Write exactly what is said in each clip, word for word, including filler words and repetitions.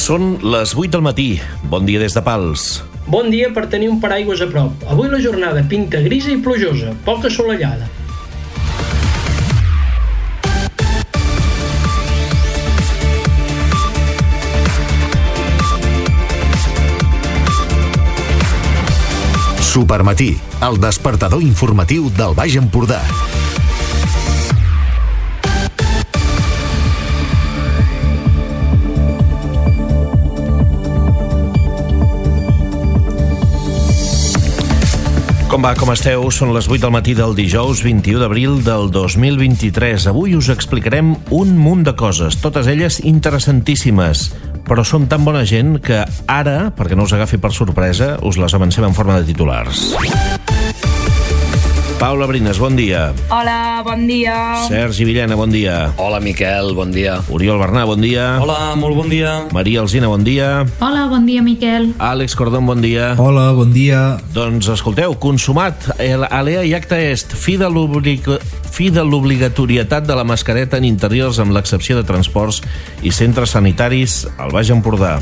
Són les vuit del matí. Bon dia des de Pals. Bon dia per tenir un paraigües a prop. Avui la jornada pinta grisa i plujosa, poc assolellada. Supermatí, el despertador informatiu del Baix Empordà. Com va, com esteu? Són les vuit del matí del dijous vint-i-u d'abril del dos mil vint-i-tres. Avui us explicarem un munt de coses, totes elles interessantíssimes. Però som tan bona gent que ara, perquè no us agafi per sorpresa, us les avancem en forma de titulars. Paula Brines, bon dia. Hola, bon dia. Sergi Villena, bon dia. Hola, Miquel, bon dia. Oriol Bernà, bon dia. Hola, molt bon dia. Maria Alsina, bon dia. Hola, bon dia, Miquel. Àlex Cordón, bon dia. Hola, bon dia. Doncs escolteu, consumat, alea i acta est, fi de l'oblig- fi de l'obligatorietat de la mascareta en interiors amb l'excepció de transports i centres sanitaris al Baix Empordà.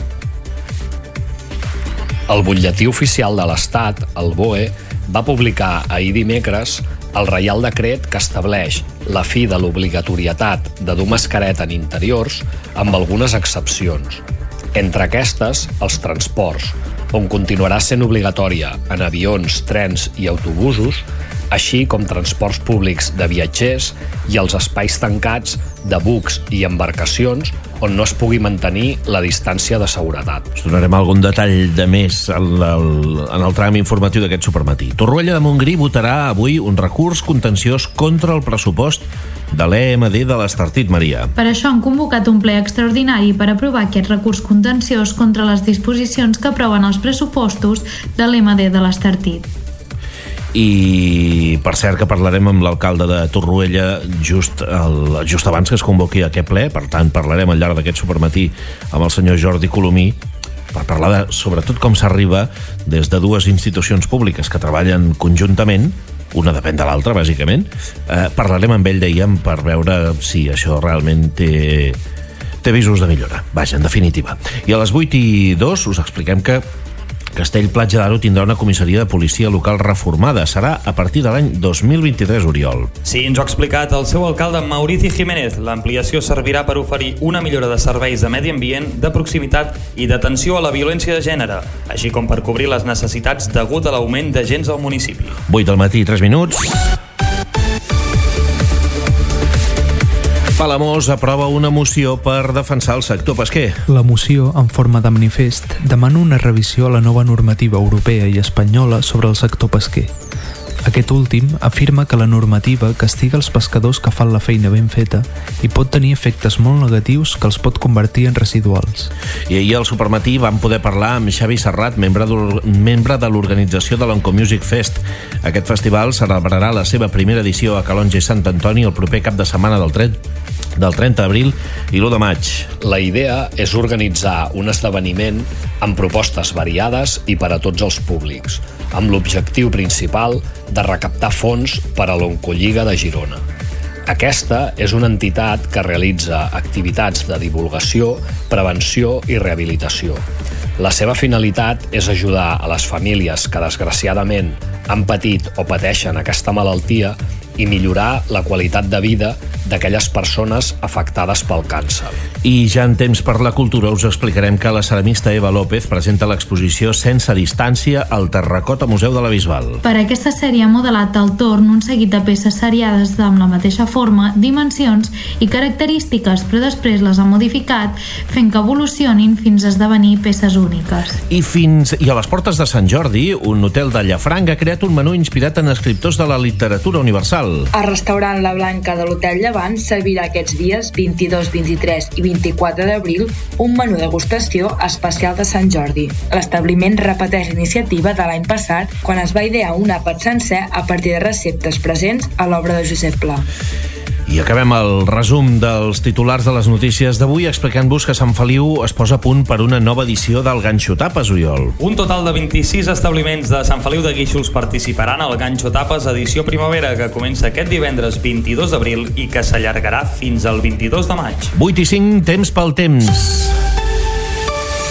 El butlletí oficial de l'Estat, el B O E, va publicar ahir dimecres el Reial Decret que estableix la fi de l'obligatorietat de dur mascareta en interiors amb algunes excepcions. Entre aquestes, els transports, on continuarà sent obligatòria en avions, trens i autobusos, així com transports públics de viatgers i els espais tancats de bucs i embarcacions on no es pugui mantenir la distància de seguretat. Us donarem algun detall de més en el, en el tram informatiu d'aquest supermatí. Torroella de Montgrí votarà avui un recurs contenciós contra el pressupost de l'E M D de l'Estartit, Maria. Per això han convocat un ple extraordinari per aprovar aquest recurs contenciós contra les disposicions que aproven els pressupostos de l'E M D de l'Estartit. I per cert que parlarem amb l'alcalde de Torroella just, el, just abans que es convoqui aquest ple, per tant parlarem al llarg d'aquest supermatí amb el senyor Jordi Colomí per parlar de, sobretot, com s'arriba des de dues institucions públiques que treballen conjuntament, una depèn de l'altra, bàsicament. Eh, parlarem amb ell, dèiem, per veure si això realment té, té visos de millora. Vaja, en definitiva. I a les vuit i dos us expliquem que Castell-Platja d'Aro tindrà una comissaria de policia local reformada. Serà a partir de l'any dos mil vint-i-tres, Oriol. Sí, ens ho ha explicat el seu alcalde Maurici Jiménez. L'ampliació servirà per oferir una millora de serveis de medi ambient, de proximitat i d'atenció a la violència de gènere, així com per cobrir les necessitats degut a l'augment d'agents al municipi. vuit del matí, tres minuts. Palamós aprova una moció per defensar el sector pesquer. La moció, en forma de manifest, demana una revisió a la nova normativa europea i espanyola sobre el sector pesquer. Aquest últim afirma que la normativa castiga els pescadors que fan la feina ben feta i pot tenir efectes molt negatius que els pot convertir en residuals. I ahir al Supermatí vam poder parlar amb Xavi Serrat, membre, membre de l'organització de l'Oncomusic Fest. Aquest festival celebrarà la seva primera edició a Calonge i Sant Antoni el proper cap de setmana del tret del trenta d'abril i l'u de maig. La idea és organitzar un esdeveniment amb propostes variades i per a tots els públics, amb l'objectiu principal de recaptar fons per a l'Oncolliga de Girona. Aquesta és una entitat que realitza activitats de divulgació, prevenció i rehabilitació. La seva finalitat és ajudar a les famílies que desgraciadament han patit o pateixen aquesta malaltia i millorar la qualitat de vida d'aquelles persones afectades pel càncer. I ja en temps per la cultura us explicarem que la ceramista Eva López presenta l'exposició Sense distància al Terracota Museu de la Bisbal. Per aquesta sèrie ha modelat al torn un seguit de peces seriades amb la mateixa forma, dimensions i característiques, però després les ha modificat fent que evolucionin fins a esdevenir peces úniques. I fins i a les portes de Sant Jordi, un hotel de Llafranc ha creat un menú inspirat en escriptors de la literatura universal. El restaurant La Blanca de l'Hotel Llevant servirà aquests dies vint-i-dos, vint-i-tres i vint-i-quatre d'abril un menú degustació especial de Sant Jordi. L'establiment repeteix l'iniciativa de l'any passat quan es va idear un àpat sencer a partir de receptes presents a l'obra de Josep Pla. I acabem el resum dels titulars de les notícies d'avui explicant-vos que Sant Feliu es posa a punt per una nova edició del Ganxo Tapes, Oriol. Un total de vint-i-sis establiments de Sant Feliu de Guíxols participaran al Ganxo Tapes edició primavera, que comença aquest divendres vint-i-dos d'abril i que s'allargarà fins al vint-i-dos de maig. vuit i cinc, temps pel temps.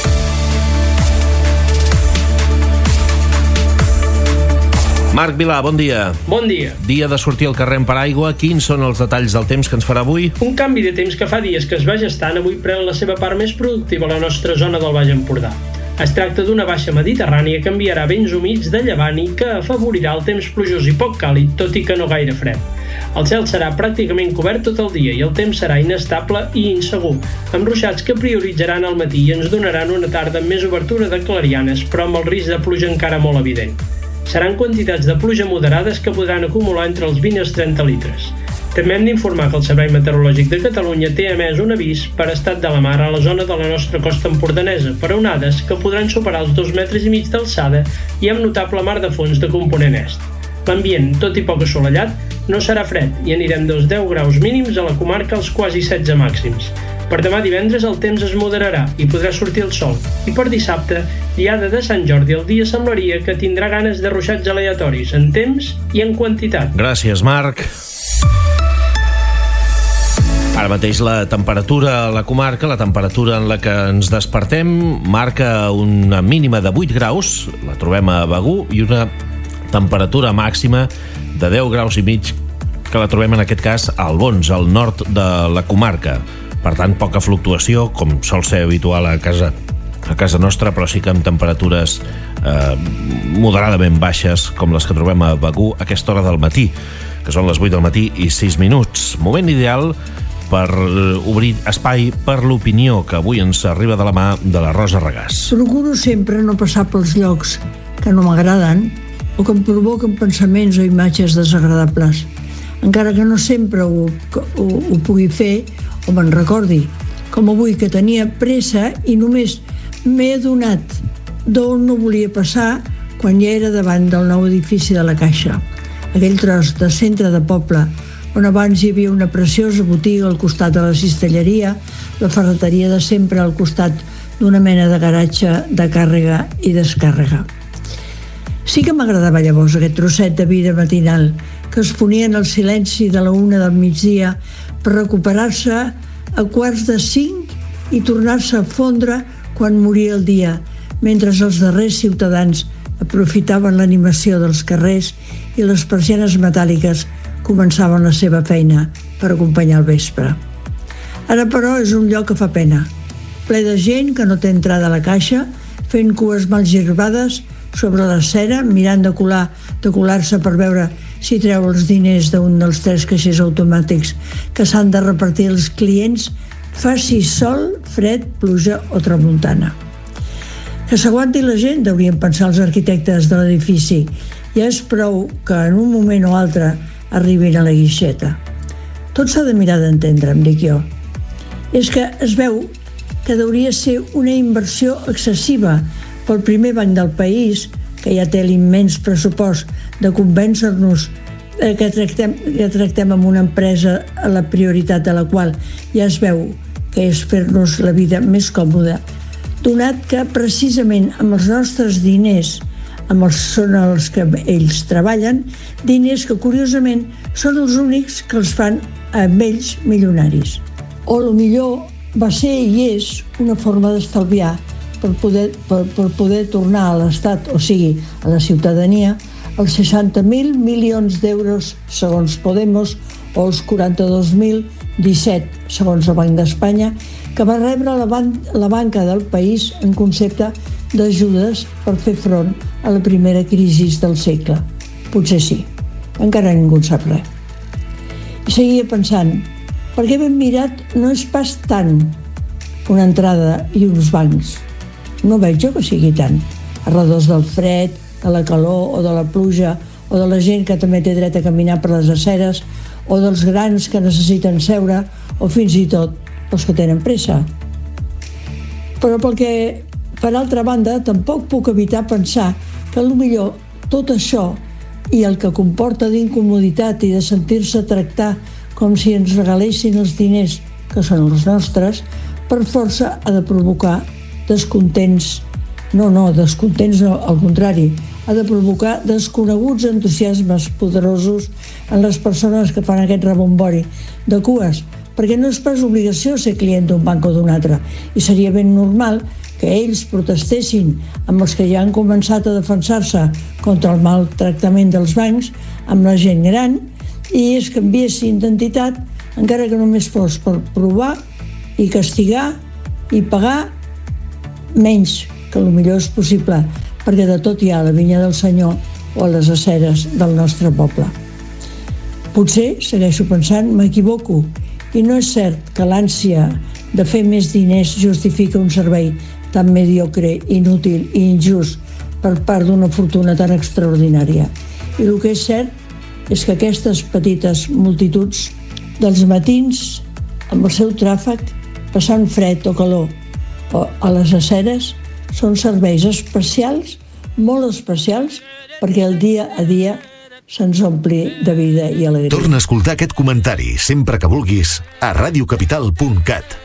Marc Vilà, bon dia. Bon dia. Dia de sortir al carrer en paraigua. Quins són els detalls del temps que ens farà avui? Un canvi de temps que fa dies que es va gestant avui pren la seva part més productiva a la nostra zona del Baix Empordà. Es tracta d'una baixa mediterrània que enviarà vents humits de llevant i que afavorirà el temps plujós i poc càlid, tot i que no gaire fred. El cel serà pràcticament cobert tot el dia i el temps serà inestable i insegur, amb ruixats que prioritzaran al matí i ens donaran una tarda amb més obertura de clarianes, però amb el risc de pluja encara molt evident. Seran quantitats de pluja moderades que podran acumular entre els vint i els trenta litres. També hem d'informar que el Servei Meteorològic de Catalunya té emès un avís per estat de la mar a la zona de la nostra costa empordanesa per onades que podran superar els dos metres i mig d'alçada i amb notable mar de fons de component est. L'ambient, tot i poc assolellat, no serà fred i anirem dels deu graus mínims a la comarca als quasi setze màxims. Per demà divendres el temps es moderarà i podrà sortir el sol. I per dissabte, diada de Sant Jordi, el dia semblaria que tindrà ganes de ruixats aleatoris en temps i en quantitat. Gràcies, Marc. Ara mateix la temperatura a la comarca, la temperatura en la que ens despertem, marca una mínima de vuit graus, la trobem a Begur, i una temperatura màxima de deu graus i mig, que la trobem en aquest cas a Albons, al nord de la comarca. Per tant, poca fluctuació, com sol ser habitual a casa, a casa nostra, però sí que amb temperatures eh, moderadament baixes, com les que trobem a Begur a aquesta hora del matí, que són les vuit del matí i sis minuts. Moment ideal per obrir espai per l'opinió, que avui ens arriba de la mà de la Rosa Regàs. Procuro sempre no passar pels llocs que no m'agraden o que em provoquen pensaments o imatges desagradables, encara que no sempre ho, ho, ho pugui fer o me'n recordi, com avui, que tenia pressa i només m'he adonat d'on no volia passar quan ja era davant del nou edifici de la Caixa, aquell tros de centre de poble on abans hi havia una preciosa botiga al costat de la cistelleria, la ferreteria de sempre al costat d'una mena de garatge de càrrega i descàrrega. Sí que m'agradava llavors aquest trosset de vida matinal que es ponia en el silenci de la una del migdia per recuperar-se a quarts de cinc i tornar-se a fondre quan moria el dia, mentre els darrers ciutadans aprofitaven l'animació dels carrers i les persianes metàl·liques començaven la seva feina per acompanyar el vespre. Ara, però, és un lloc que fa pena, ple de gent que no té entrada a la caixa, fent cues mal girbades sobre la cera, mirant de colar, de colar-se per veure si treu els diners d'un dels tres caixers automàtics que s'han de repartir als clients, faci sol, fred, pluja o tramuntana. Que s'aguanti la gent, deurien pensar els arquitectes de l'edifici. Ja és prou que en un moment o altre arribin a la guixeta. Tot s'ha de mirar d'entendre, em dic jo. És que es veu que hauria ser una inversió excessiva pel primer banc del país, que ja té l'immens pressupost de convèncer-nos que tractem, que tractem amb una empresa a la prioritat de la qual ja es veu que és fer-nos la vida més còmoda, donat que precisament amb els nostres diners, amb els són els que ells treballen, diners que curiosament són els únics que els fan amb ells milionaris. O lo millor va ser i és una forma d'estalviar per poder, per, per poder tornar a l'Estat, o sigui, a la ciutadania, els seixanta mil milions d'euros segons Podemos o els quaranta-dos mil disset segons el Banc d'Espanya, que va rebre la, ban la banca del país en concepte d'ajudes per fer front a la primera crisi del segle. Potser sí, encara ningú en sap res. I seguia pensant, perquè ben mirat no és pas tant una entrada i uns bancs. No veig jo que sigui tant. A redós del fred, de la calor o de la pluja, o de la gent que també té dret a caminar per les aceres, o dels grans que necessiten seure, o fins i tot els que tenen pressa. Però perquè, per altra banda, tampoc puc evitar pensar que potser tot això i el que comporta d'incomoditat i de sentir-se tractar com si ens regalessin els diners que són els nostres, per força ha de provocar descontents. No, no, descontents no, al contrari, ha de provocar desconeguts entusiasmes poderosos en les persones que fan aquest rebombori de cues perquè no és pas obligació ser client d'un banc o d'un altre, i seria ben normal que ells protestessin amb els que ja han començat a defensar-se contra el maltractament dels bancs amb la gent gran i es canviessin d'entitat, encara que només fos per provar i castigar i pagar menys, que potser és possible, perquè de tot hi ha a la vinya del Senyor o a les aceres del nostre poble. Potser, segueixo pensant, m'equivoco, i no és cert que l'ànsia de fer més diners justifica un servei tan mediocre, inútil i injust per part d'una fortuna tan extraordinària. I el que és cert és que aquestes petites multituds dels matins, amb el seu tràfic, passant fred o calor o a les aceres, són serveis especials, molt especials, perquè el dia a dia se'ns ompli de vida i alegria. Torna a escoltar aquest comentari sempre que vulguis a radiocapital punt cat.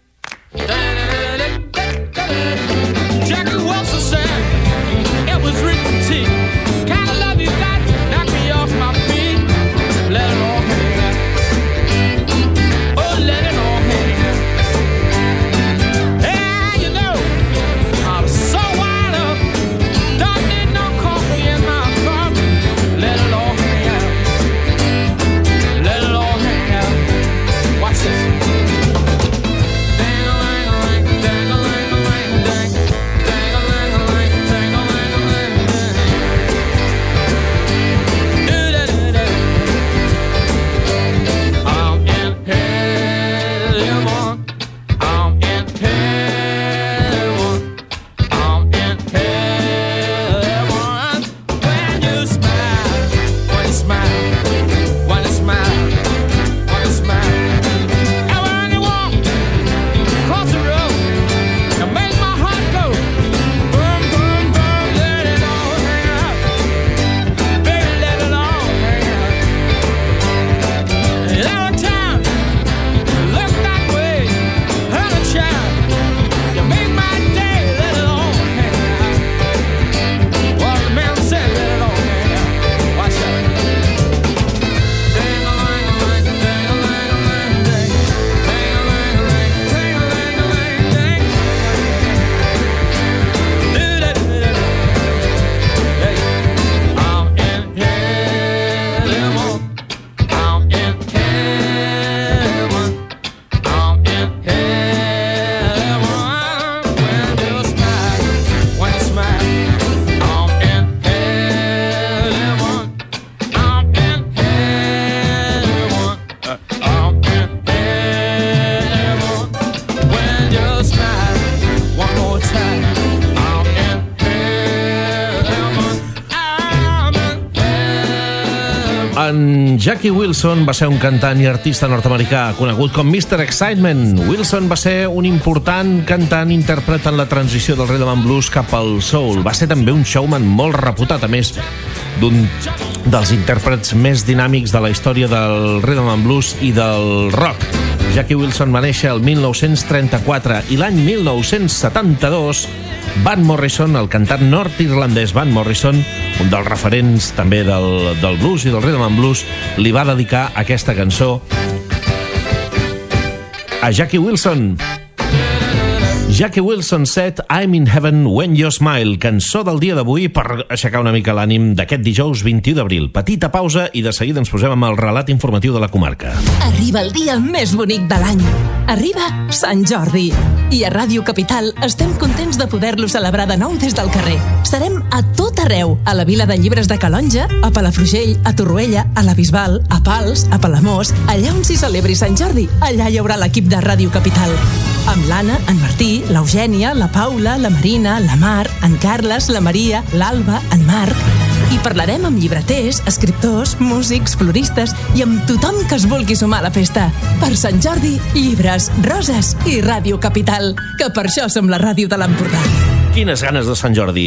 En Jackie Wilson va ser un cantant i artista nord-americà conegut com mister Excitement. Wilson va ser un important cantant intèrpret en la transició del rhythm and blues cap al soul. Va ser també un showman molt reputat, a més d'un dels intèrprets més dinàmics de la història del rhythm and blues i del rock. Jackie Wilson va néixer el mil nou-cents trenta-quatre i l'any mil nou-cents setanta-dos Van Morrison, el cantant nord-irlandès Van Morrison, un dels referents també del, del blues i del rhythm and blues, li va dedicar aquesta cançó a Jackie Wilson. Jackie Wilson said I'm in heaven when you smile, cançó del dia d'avui per aixecar una mica l'ànim d'aquest dijous vint-i-u d'abril. Petita pausa i de seguida ens posem amb el relat informatiu de la comarca. Arriba el dia més bonic de l'any. Arriba Sant Jordi. I a Ràdio Capital estem contents de poder-lo celebrar de nou des del carrer. Serem a tot arreu, a la Vila de Llibres de Calonja, a Palafrugell, a Torroella, a la Bisbal, a Pals, a Palamós, allà on s'hi celebri Sant Jordi, allà hi haurà l'equip de Ràdio Capital. Amb l'Anna, en Martí, l'Eugènia, la Paula, la Marina, la Mar, en Carles, la Maria, l'Alba, en Marc. I parlarem amb llibreters, escriptors, músics, floristes i amb tothom que es vulgui sumar a la festa. Per Sant Jordi, llibres, roses i Ràdio Capital, que per això som la ràdio de l'Empordà. Quines ganes de Sant Jordi!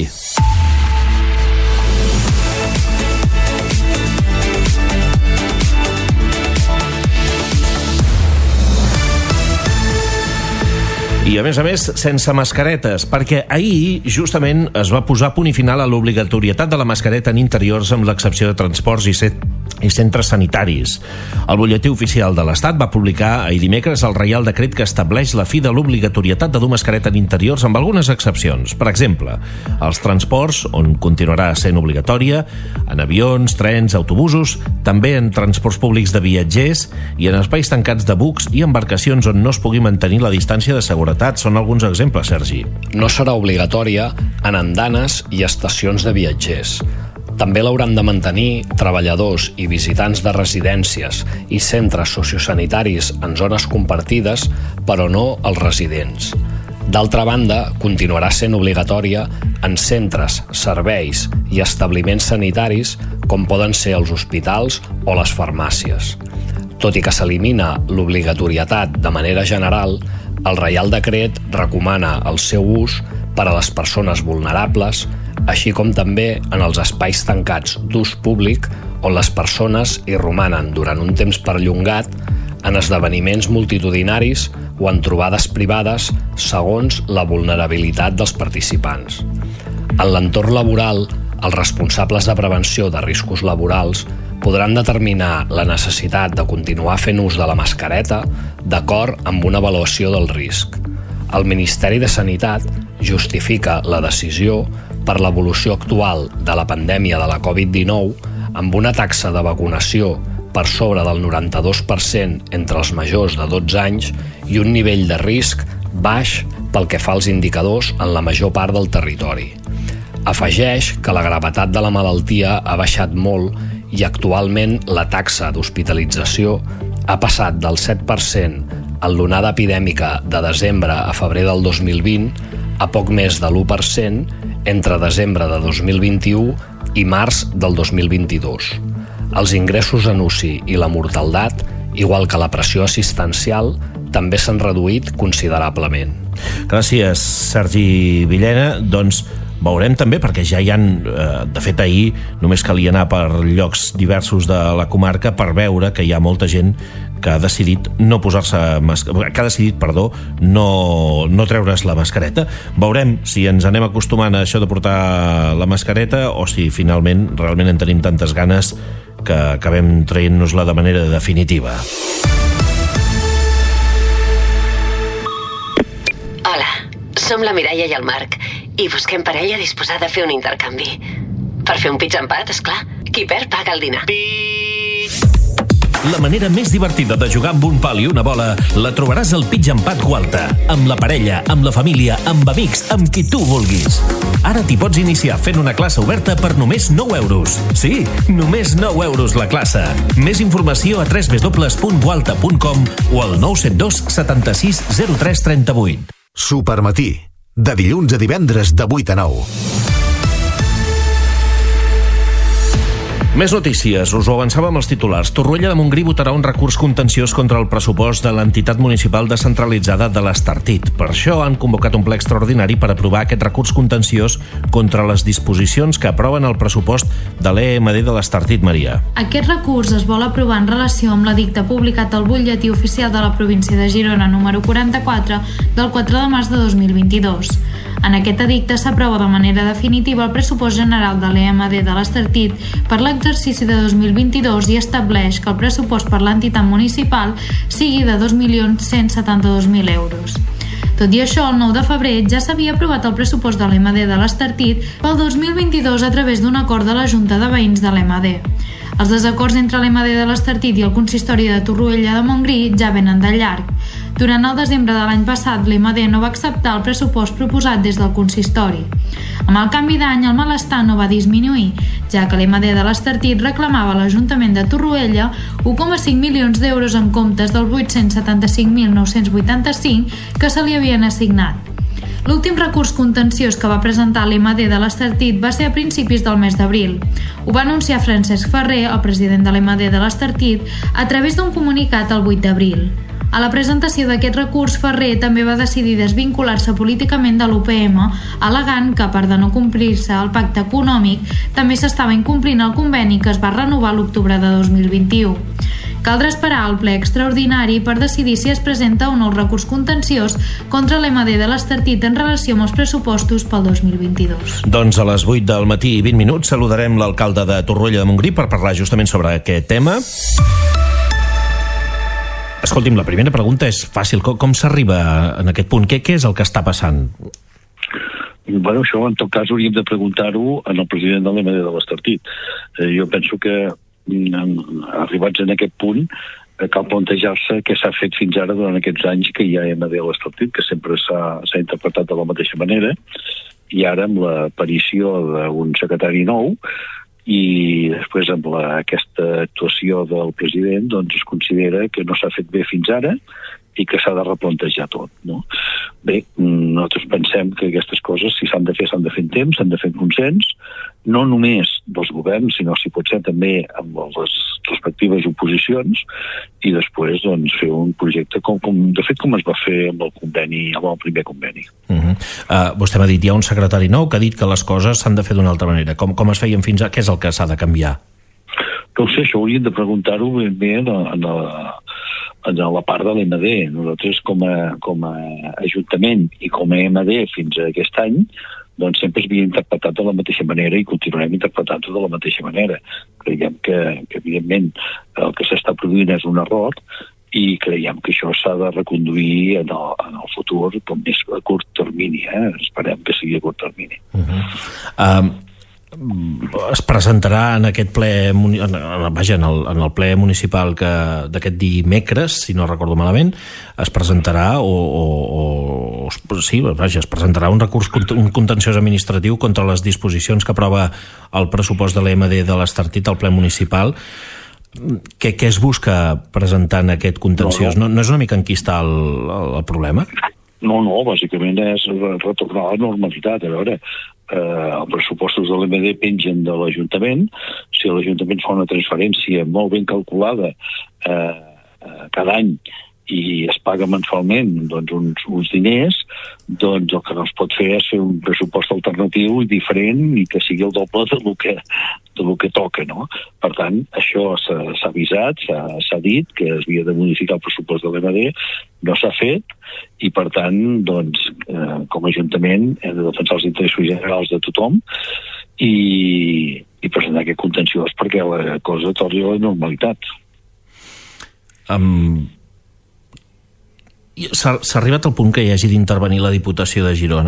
I, a més a més, sense mascaretes, perquè ahir, justament, es va posar punt i final a l'obligatorietat de la mascareta en interiors amb l'excepció de transports i, set, i centres sanitaris. El butlletí oficial de l'Estat va publicar ahir dimecres el Reial Decret que estableix la fi de l'obligatorietat de dur mascareta en interiors amb algunes excepcions. Per exemple, als transports, on continuarà sent obligatòria, en avions, trens, autobusos, també en transports públics de viatgers i en espais tancats de bucs i embarcacions on no es pugui mantenir la distància de seguretat. Són alguns exemples, Sergi. No serà obligatòria en andanes i estacions de viatgers. També l'hauran de mantenir treballadors i visitants de residències i centres sociosanitaris en zones compartides, però no els residents. D'altra banda, continuarà sent obligatòria en centres, serveis i establiments sanitaris com poden ser els hospitals o les farmàcies. Tot i que s'elimina l'obligatorietat de manera general, el Reial Decret recomana el seu ús per a les persones vulnerables, així com també en els espais tancats d'ús públic on les persones hi romanen durant un temps perllongat en esdeveniments multitudinaris o en trobades privades segons la vulnerabilitat dels participants. En l'entorn laboral, els responsables de prevenció de riscos laborals podran determinar la necessitat de continuar fent ús de la mascareta d'acord amb una avaluació del risc. El Ministeri de Sanitat justifica la decisió per l'evolució actual de la pandèmia de la covid dinou amb una taxa de vacunació per sobre del noranta-dos per cent entre els majors de dotze anys i un nivell de risc baix pel que fa als indicadors en la major part del territori. Afegeix que la gravetat de la malaltia ha baixat molt i actualment la taxa d'hospitalització ha passat del set per cent en l'onada epidèmica de desembre a febrer del dos mil vint a poc més de l'u per cent entre desembre de dos mil vint-i-u i març del dos mil vint-i-dos. Els ingressos en U C I i la mortaldat, igual que la pressió assistencial, també s'han reduït considerablement. Gràcies, Sergi Villena. Doncs veurem també, perquè ja hi han, de fet ahir només calia anar per llocs diversos de la comarca per veure que hi ha molta gent que ha decidit no posar-se que ha decidit, perdó, no, no treure's la mascareta. Veurem si ens anem acostumant a això de portar la mascareta o si finalment realment en tenim tantes ganes que acabem traient-nos-la de manera definitiva. Hola, som la Mireia i el Marc i busquem parella disposada a fer un intercanvi. Per fer un pitch empat, esclar. Qui perd paga el dinar. La manera més divertida de jugar amb un pal i una bola la trobaràs al Pitch Empat Gualta. Amb la parella, amb la família, amb amics, amb qui tu vulguis. Ara t'hi pots iniciar fent una classe oberta per només nou euros. Sí, només nou euros la classe. Més informació a w w w punt gualta punt com o al nou set dos setanta-sis zero tres trenta-vuit. Supermatí, de dilluns a divendres de vuit a nou. Més notícies, us ho avançàvem els titulars. Torroella de Montgrí votarà un recurs contenciós contra el pressupost de l'entitat municipal descentralitzada de l'Estartit. Per això han convocat un ple extraordinari per aprovar aquest recurs contenciós contra les disposicions que aproven el pressupost de l'E M D de l'Estartit, Maria. Aquest recurs es vol aprovar en relació amb l'edicte publicat al butlletí oficial de la província de Girona número quaranta-quatre del quatre de març de dos mil vint-i-dos. En aquest edicte s'aprova de manera definitiva el pressupost general de l'E M D de l'Estartit per l'exercici de dos mil vint-i-dos i estableix que el pressupost per l'entitat municipal sigui de dos milions cent setanta-dos mil euros. Tot i això, el nou de febrer ja s'havia aprovat el pressupost de l'E M D de l'Estartit pel dos mil vint-i-dos a través d'un acord de la Junta de Veïns de l'E M D. Els desacords entre l'E M D de l'Estartit i el consistori de Torroella de Montgrí ja venen de llarg. Durant el desembre de l'any passat, l'E M D no va acceptar el pressupost proposat des del consistori. Amb el canvi d'any, el malestar no va disminuir, ja que l'E M D de l'Estartit reclamava a l'Ajuntament de Torroella un coma cinc milions d'euros en comptes dels vuit-cents setanta-cinc mil nou-cents vuitanta-cinc que se li havien assignat. L'últim recurs contenciós que va presentar l'E M D de l'Estartit va ser a principis del mes d'abril. Ho va anunciar Francesc Ferrer, el president de l'E M D de l'Estartit, a través d'un comunicat el vuit d'abril. A la presentació d'aquest recurs, Ferrer també va decidir desvincular-se políticament de l'U P M, al·legant que, a part de no complir-se el pacte econòmic, també s'estava incomplint el conveni que es va renovar l'octubre de dos mil vint-i-u. Caldrà esperar al ple extraordinari per decidir si es presenta o no el recurs contenciós contra l'M D de l'Estartit en relació amb els pressupostos pel dos mil vint-i-dos. Doncs a les vuit del matí i vint minuts saludarem l'alcalde de Torroella de Montgrí per parlar justament sobre aquest tema. Escolti'm, la primera pregunta és fàcil. Com, com s'arriba en aquest punt? Què, què és el que està passant? Bueno, això en tot cas hauríem de preguntar-ho en el president de l'M D de l'Estartit. Eh, jo penso que en, arribats en aquest punt eh, cal plantejar-se què s'ha fet fins ara durant aquests anys que hi ha M D a l'Estartit, que sempre s'ha, s'ha interpretat de la mateixa manera, i ara amb l'aparició d'un secretari nou i després amb la, aquesta actuació del president doncs es considera que no s'ha fet bé fins ara i que s'ha de replantejar tot, no? Bé, nosaltres pensem que aquestes coses, si s'han de fer, s'han de fer en temps, s'han de fer en consens, no només dels governs, sinó si pot ser també amb les respectives oposicions, i després doncs, fer un projecte com, com de fet com es va fer amb el conveni, amb el primer conveni. Uh-huh. Uh, vostè m'ha dit, hi ha un secretari nou que ha dit que les coses s'han de fer d'una altra manera. Com, com es feien fins ara? Què és el que s'ha de canviar? No sé, això hauríem de preguntar-ho ben bé en la, en la, en la part de l'M D. Nosaltres com a, com a Ajuntament i com a M D fins a aquest any doncs sempre es havia interpretat de la mateixa manera i continuarem interpretant-ho de la mateixa manera. Creiem que, que evidentment el que s'està produint és un error i creiem que això s'ha de reconduir en el, en el futur com més a curt termini. Eh? Esperem que sigui a curt termini. Uh-huh. Um... es presentarà en aquest ple vaja, en el, en el ple municipal que d'aquest dimecres, si no recordo malament, es presentarà o, o, o sí, vaja, es presentarà un recurs, un contenciós administratiu contra les disposicions que aprova el pressupost de l'M D de l'Estartit al ple municipal. Què, què es busca presentant aquest contenciós? No, no. no és una mica enquistar el, el, el problema? No, no, bàsicament és retornar a la normalitat. A veure, eh, els pressupostos de l'M D pengen de l'Ajuntament. Si l'Ajuntament fa una transferència molt ben calculada eh, cada any i es paga mensualment doncs, uns, uns diners, doncs el que no es pot fer és fer un pressupost alternatiu i diferent i que sigui el doble del que, del que toca, no? Per tant, això s'ha, s'ha avisat, s'ha, s'ha dit que es havia de modificar el pressupost de l'M D, no s'ha fet i per tant, doncs, eh, com a Ajuntament hem de defensar els interessos generals de tothom i, i presentar aquest contenciós perquè la cosa torni a la normalitat. Um... S'ha, s'ha arribat al punt que hi hagi d'intervenir la Diputació de Girona?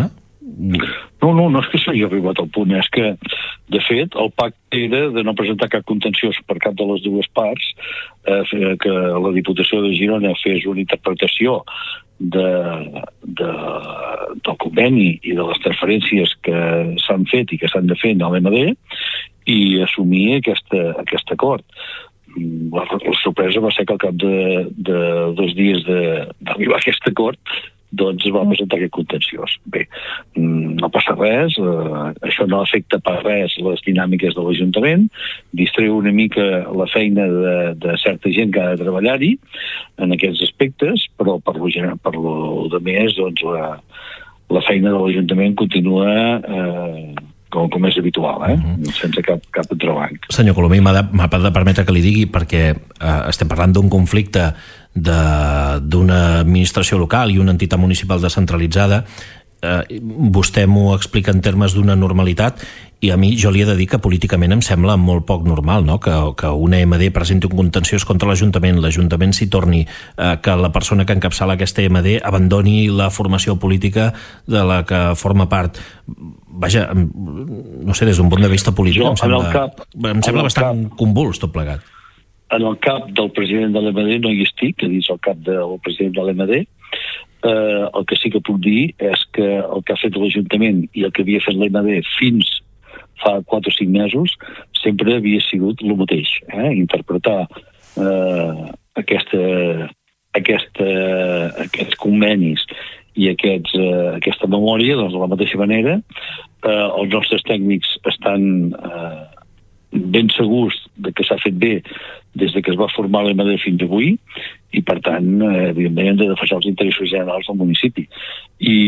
No, no, no és que s'hagi arribat al punt, és que, de fet, el pacte era de no presentar cap contenciós per cap de les dues parts, eh, que la Diputació de Girona fes una interpretació de, de, del conveni i de les transferències que s'han fet i que s'han de fer a l'M D i assumir aquesta, aquest acord. La, la sorpresa va ser que al cap de, de dos dies de, d'arribar a aquest acord doncs es va presentar aquest contenciós. Bé, no passa res, eh, això no afecta per res les dinàmiques de l'Ajuntament, distreu una mica la feina de, de certa gent que ha de treballar-hi en aquests aspectes, però per lo, per lo de més doncs la, la feina de l'Ajuntament continua eh, Com, com és habitual, eh? Uh-huh. Sense cap, cap entrebanc. Senyor Colomí, m'ha de, m'ha de permetre que li digui perquè eh, estem parlant d'un conflicte de, d'una administració local i una entitat municipal descentralitzada. Eh, vostè m'ho explica en termes d'una normalitat i a mi jo li he de dir que políticament em sembla molt poc normal, no? que, que una M D presenti un contenciós contra l'Ajuntament, l'Ajuntament s'hi torni, eh, que la persona que encapçala aquesta M D abandoni la formació política de la que forma part. Vaja, no sé, des d'un punt de vista polític jo, em sembla, cap, em sembla bastant cap, convuls tot plegat. En el cap del president de l'M D no hi estic, que dins el cap del president de l'M D, eh, el que sí que puc dir és que el que ha fet l'Ajuntament i el que havia fet l'M D fins fa quatre o cinc mesos sempre havia sigut el mateix, eh? Interpretar eh, aquesta, aquesta, aquests convenis i aquests, eh, aquesta memòria doncs, de la mateixa manera. Eh, els nostres tècnics estan eh, ben segurs de que s'ha fet bé des de que es va formar l'M D fins avui i per tant eh, evidentment hem de defensar els interessos generals del municipi i,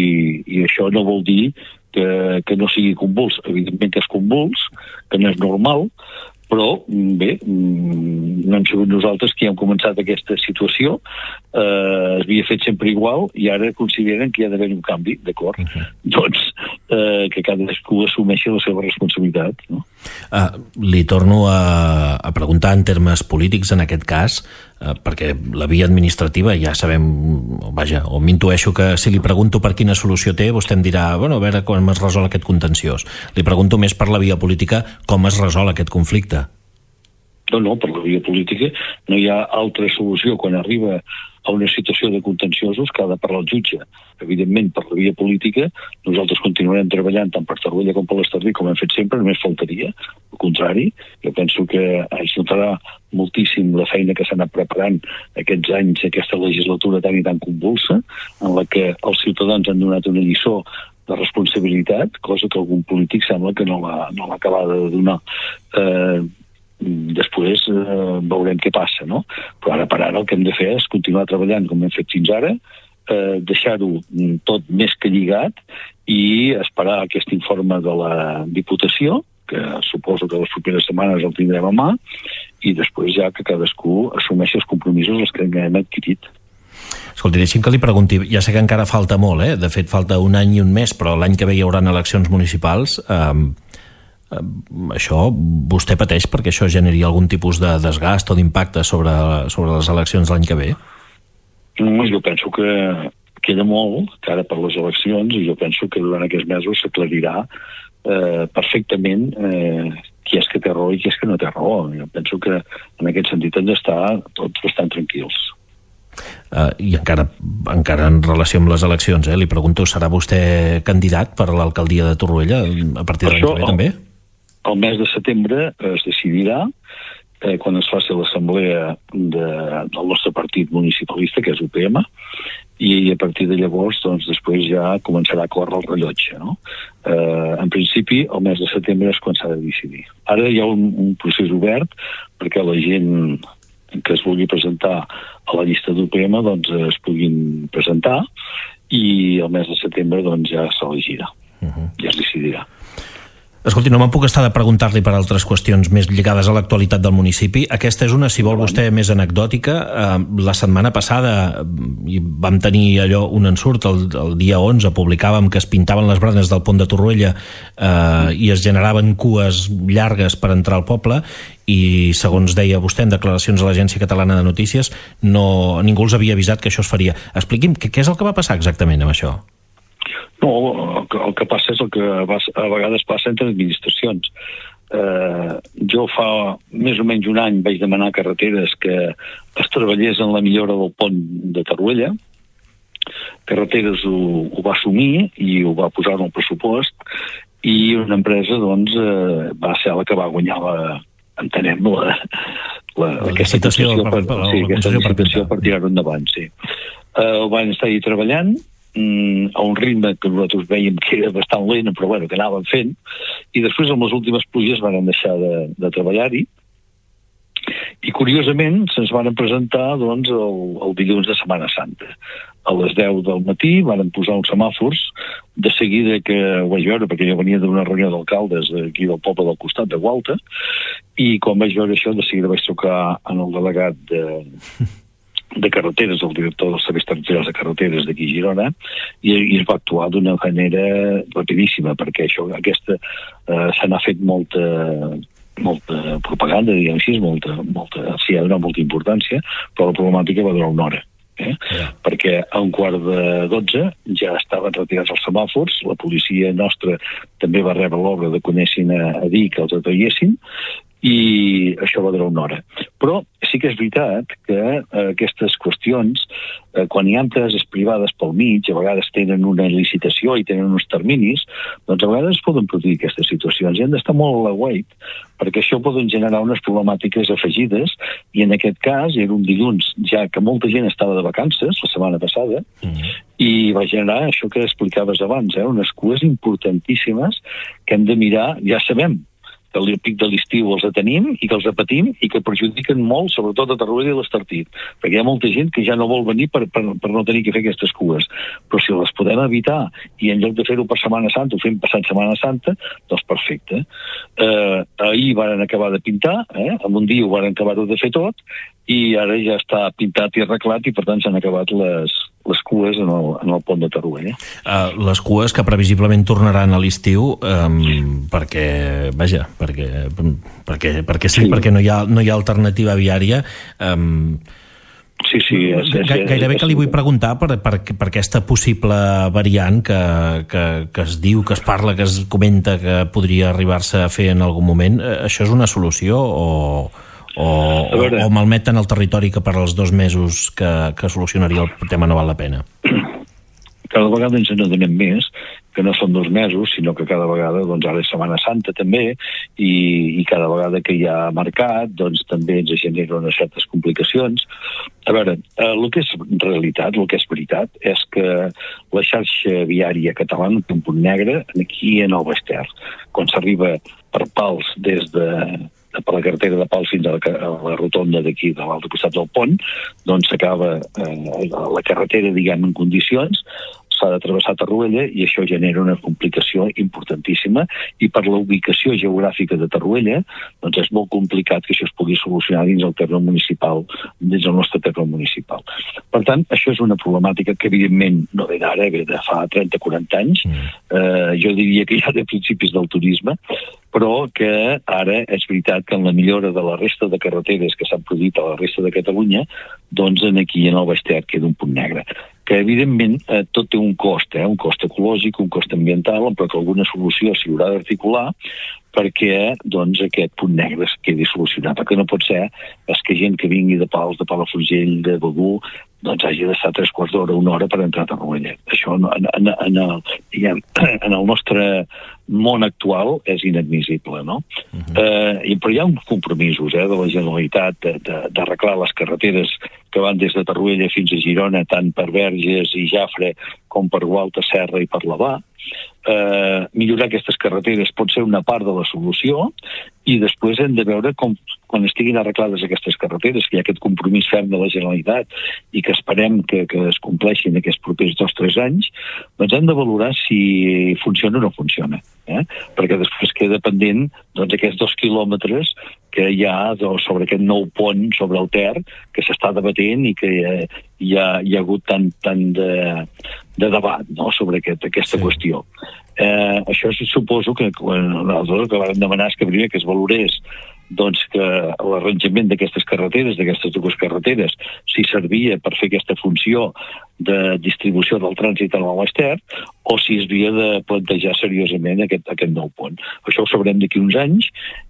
i això no vol dir que, que no sigui convuls, evidentment que és convuls, que no és normal, Però, bé, no hem sigut nosaltres qui hem començat aquesta situació, eh, es havia fet sempre igual i ara consideren que hi ha d'haver un canvi, d'acord? Uh-huh. Doncs eh, que cadascú assumeixi la seva responsabilitat, no? Uh, li torno a, a preguntar en termes polítics, en aquest cas, uh, perquè la via administrativa ja sabem, vaja, o m'intueixo que si li pregunto per quina solució té, vostè em dirà, bueno, a veure com es resol aquest contenciós. Li pregunto més per la via política, com es resol aquest conflicte. No, no, per la via política no hi ha altra solució quan arriba a una situació de contenciosos que ha de parlar el jutge. Evidentment, per la via política, nosaltres continuarem treballant tant per Torroella com per l'Estartit, com hem fet sempre, només faltaria. Al contrari, jo penso que es notarà moltíssim la feina que s'ha anat preparant aquests anys, aquesta legislatura tan i tan convulsa, en la que els ciutadans han donat una lliçó de responsabilitat, cosa que algun polític sembla que no l'ha no l'ha acabada de donar. Eh, després eh, veurem què passa, no? Però ara per ara el que hem de fer és continuar treballant com hem fet fins ara, eh, deixar-ho tot més que lligat i esperar aquest informe de la Diputació, que suposo que les properes setmanes el tindrem a mà, i després ja que cadascú assumeixi els compromisos els que hem adquirit. Escolti, deixi'm que li pregunti, ja sé que encara falta molt, eh? De fet falta un any i un mes, però l'any que ve hi haurà eleccions municipals. Eh, això vostè pateix perquè això generi algun tipus de desgast o d'impacte sobre, sobre les eleccions l'any que ve? No, jo penso que queda molt cara per les eleccions i jo penso que durant aquests mesos s'aclarirà eh, perfectament eh, qui és que té raó i qui és que no té raó. Jo penso que en aquest sentit hem d'estar tots bastant tranquils. Uh, I encara, encara en relació amb les eleccions, eh, li pregunto, serà vostè candidat per a l'alcaldia de Torroella a partir de l'any que ve també? El mes de setembre es decidirà eh, quan es faci l'assemblea de, del nostre partit municipalista, que és U P M, i a partir de llavors doncs, després ja començarà a córrer el rellotge, no? Eh, en principi, el mes de setembre és quan s'ha de decidir. Ara hi ha un, un procés obert perquè la gent que es vulgui presentar a la llista d'U P M doncs, es puguin presentar i el mes de setembre doncs, ja s'elegirà, uh-huh. ja es decidirà. Escolti, no me'n puc estar de preguntar-li per altres qüestions més lligades a l'actualitat del municipi. Aquesta és una, si vol vostè, més anecdòtica. La setmana passada vam tenir allò un ensurt, el, el dia onze publicàvem que es pintaven les branes del pont de Torroella eh, i es generaven cues llargues per entrar al poble i, segons deia vostè en declaracions a l'Agència Catalana de Notícies, no, ningú els havia avisat que això es faria. Expliqui'm, què, què és el que va passar exactament amb això? No, el que, el que passa és el que va, a vegades passa entre administracions. Eh, jo fa més o menys un any vaig demanar a Carreteres que es treballés en la millora del pont de Torroella. Carreteres ho, ho va assumir i ho va posar en el pressupost i una empresa doncs, eh, va ser la que va guanyar la, entenem, la, la, la aquesta situació per, per, per, sí, aquesta licitació per tirar-ho endavant. Sí. Eh, van estar ahí treballant a un ritme que nosaltres veiem que era bastant lent, però bueno, que anàvem fent, i després amb les últimes pluges van deixar de, de treballar-hi, i curiosament se'ns van presentar doncs, el, el dilluns de Setmana Santa. A les deu del matí van posar uns semàfors, de seguida que ho vaig veure, perquè jo venia d'una reunió d'alcaldes aquí del poble del costat de Gualta, i quan vaig veure això, de seguida vaig trucar en el delegat de de Carreteres, el director dels serveis territorials de Carreteres d'aquí a Girona, i, i es va actuar d'una manera rapidíssima, perquè això, aquesta, eh, se n'ha fet molta, molta propaganda, diguem així, molta, molta, sí, ha donat molta importància, però la problemàtica va durar una hora. Eh? Yeah. Perquè a un quart de dotze ja estaven retirats els semàfors, la policia nostra també va rebre l'ordre de que anessin a, a dir que els atraguessin, i això va durar una hora. Però sí que és veritat que eh, aquestes qüestions, eh, quan hi ha empreses privades pel mig, a vegades tenen una licitació i tenen uns terminis, doncs a vegades poden produir aquestes situacions i han d'estar molt a la guait, perquè això poden generar unes problemàtiques afegides, i en aquest cas era un dilluns, ja que molta gent estava de vacances la setmana passada, mm-hmm. i va generar això que explicaves abans, eh, unes cues importantíssimes que hem de mirar, ja sabem, que el pic de l'estiu els tenim i que els patim i que perjudiquen molt, sobretot a Torroella i l'Estartit, perquè hi ha molta gent que ja no vol venir per, per, per no tenir que fer aquestes cues. Però si les podem evitar i en lloc de fer-ho per Setmana Santa ho fem passant Setmana Santa, doncs perfecte. Eh, ahir varen acabar de pintar, eh? en un dia ho varen acabar-ho de fer tot, i ara ja està pintat i arreglat i per tant s'han acabat les, les cues en el, en el pont de Torroella. Uh, les cues que previsiblement tornaran a l'estiu um, perquè, vaja, perquè, perquè, perquè sí, sí, perquè no hi ha, no hi ha alternativa viària. Um, Sí, sí. És, és, Gairebé que li vull preguntar per, per, per aquesta possible variant que, que, que es diu, que es parla, que es comenta que podria arribar-se a fer en algun moment. Això és una solució o, o, o, o malmeten el territori que per als dos mesos que, que solucionaria el tema no val la pena? Cada vegada ens n'adonem més que no són dos mesos, sinó que cada vegada, doncs ara és Setmana Santa també, i, i cada vegada que hi ha mercat, doncs també ens genera unes certes complicacions. A veure, eh, el que és realitat, el que és veritat, és que la xarxa viària catalana té un punt negre aquí en el Baix-Ter. Quan s'arriba per Pals des de per la carretera de Pals fins a la, a la rotonda d'aquí, de l'altre costat del pont, doncs s'acaba eh, la carretera, diguem, en condicions, s'ha de travessar Torroella i això genera una complicació importantíssima i per la ubicació geogràfica de Torroella doncs és molt complicat que això es pugui solucionar dins el terme municipal, dins el nostre terme municipal. Per tant, això és una problemàtica que evidentment no ve d'ara, ve de fa trenta o quaranta anys, eh, jo diria que ja de principis del turisme, però que ara és veritat que en la millora de la resta de carreteres que s'han produït a la resta de Catalunya, doncs aquí en el Baix-Ter queda un punt negre. Que evidentment eh, tot té un cost, eh, un cost ecològic, un cost ambiental, però que alguna solució s'hi haurà d'articular perquè doncs, aquest punt negre es quedi solucionat. El que no pot ser és que gent que vingui de Pals, de Palafrugell, de Begur, doncs hagi d'estar tres quarts d'hora, una hora per entrar a Torroella. Això en, en, en, el, diguem, en el nostre món actual és inadmissible, no? Uh-huh. eh, però hi ha uns compromisos eh, de la Generalitat d'arreglar les carreteres que van des de Torroella fins a Girona, tant per Verges i Jafre com per Gualta Serra i per Lavà. Eh, millorar aquestes carreteres pot ser una part de la solució i després hem de veure com, quan estiguin arreglades aquestes carreteres, que hi ha aquest compromís ferm de la Generalitat i que esperem que, que es compleixin aquests propers dos o tres anys, doncs hem de valorar si funciona o no funciona. Eh? Perquè després queda pendent doncs, aquests dos quilòmetres que hi ha doncs, sobre aquest nou pont sobre el Ter que s'està debatent i que eh, hi, ha, hi ha hagut tant, tant de, de debat no? sobre aquest, aquesta sí. qüestió. Eh, això suposo que quan nosaltres que vam demanar és que primer que es valorés doncs que l'arranjament d'aquestes carreteres, d'aquestes dues carreteres, si servia per fer aquesta funció de distribució del trànsit al Baix-Ter o si es havia de plantejar seriosament aquest, aquest nou pont. Això ho sabrem d'aquí uns anys,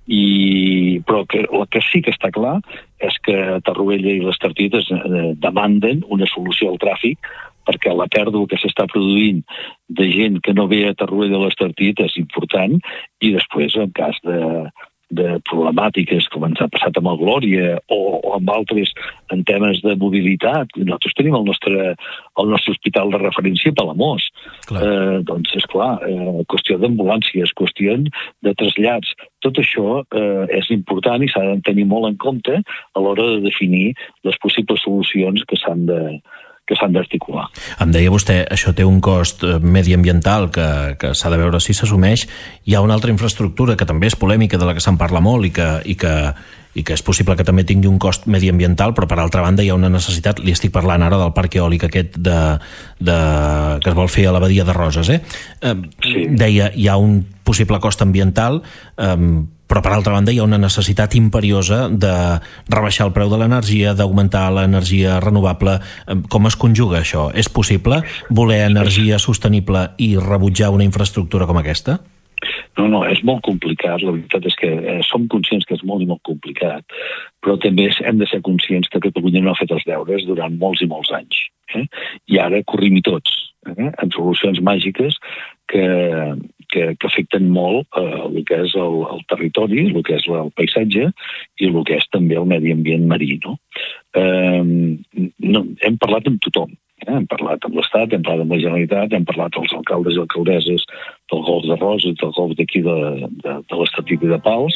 i... però que, el que sí que està clar és que Torroella i l'Estartit es eh, demanden una solució al tràfic perquè la pèrdua que s'està produint de gent que no ve a Torroella i l'Estartit és important i després en cas de de problemàtiques com ens ha passat amb el Glòria o, o amb altres en temes de mobilitat. Nosaltres tenim el nostre, el nostre hospital de referència a Palamós. Eh, doncs, esclar, eh, qüestió d'ambulàncies, qüestió de trasllats. Tot això eh, és important i s'ha de tenir molt en compte a l'hora de definir les possibles solucions que s'han de que s'han d'articular. Em deia vostè, això té un cost mediambiental que, que s'ha de veure si s'assumeix. Hi ha una altra infraestructura que també és polèmica, de la que se'n parla molt i que, i que, i que és possible que també tingui un cost mediambiental, però per altra banda hi ha una necessitat, li estic parlant ara del parc eòlic aquest de, de, que es vol fer a la Badia de Roses. Eh? Eh, sí. Deia, hi ha un possible cost ambiental, eh, però per altra banda hi ha una necessitat imperiosa de rebaixar el preu de l'energia, d'augmentar l'energia renovable. Com es conjuga això? És possible voler energia sostenible i rebutjar una infraestructura com aquesta? No, no, és molt complicat. La veritat és que eh, som conscients que és molt i molt complicat, però també hem de ser conscients que Catalunya no ha fet els deures durant molts i molts anys. Eh? I ara corrim-hi tots, eh? amb solucions màgiques que, que, que afecten molt eh, el que és el, el territori, el que és el paisatge i el que és també el medi ambient marí. No? Eh, no, hem parlat amb tothom. Eh? Hem parlat amb l'Estat, hem parlat amb la Generalitat, hem parlat amb els alcaldes i alcaldesses del golf de Roses, del golf d'aquí de, de, de l'Estartit i de Pals,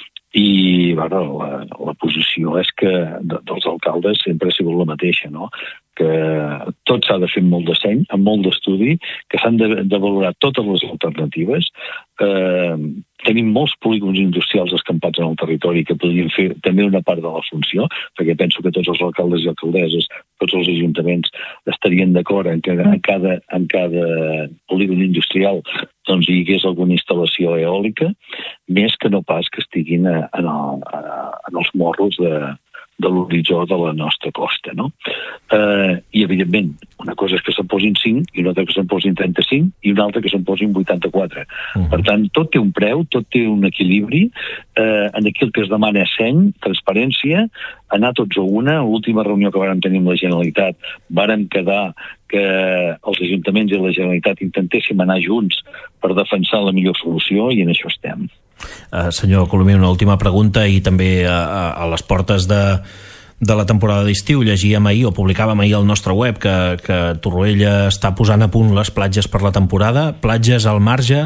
i bueno, la, la posició és que de, dels alcaldes sempre ha sigut la mateixa, no? Que tot s'ha de fer amb molt de seny, amb molt d'estudi, que s'han de, de valorar totes les alternatives. Eh, tenim molts polígons industrials escampats en el territori que podrien fer també una part de la funció, perquè penso que tots els alcaldes i alcaldesses, tots els ajuntaments estarien d'acord en que en cada, en cada polígon industrial doncs hi hagués alguna instal·lació eòlica, més que no pas que estiguin a, a, a, en els morros de, de l'horitzó de la nostra costa, no? Eh, I, evidentment, una cosa és que se'n posin cinc, i una altra que se'n posin trenta-cinc, i una altra que se'n posin vuitanta-quatre. Uh-huh. Per tant, tot té un preu, tot té un equilibri. Eh, en aquí el que es demana és seny, transparència, anar tots a una. A l'última reunió que vàrem tenir amb la Generalitat vàrem quedar que els ajuntaments i la Generalitat intentéssim anar junts per defensar la millor solució, i en això estem. Uh, senyor Colomer, una última pregunta, i també a, a, a les portes de, de la temporada d'estiu llegíem ahir, o publicàvem ahir al nostre web, que, que Torroella està posant a punt les platges per la temporada, platges al marge.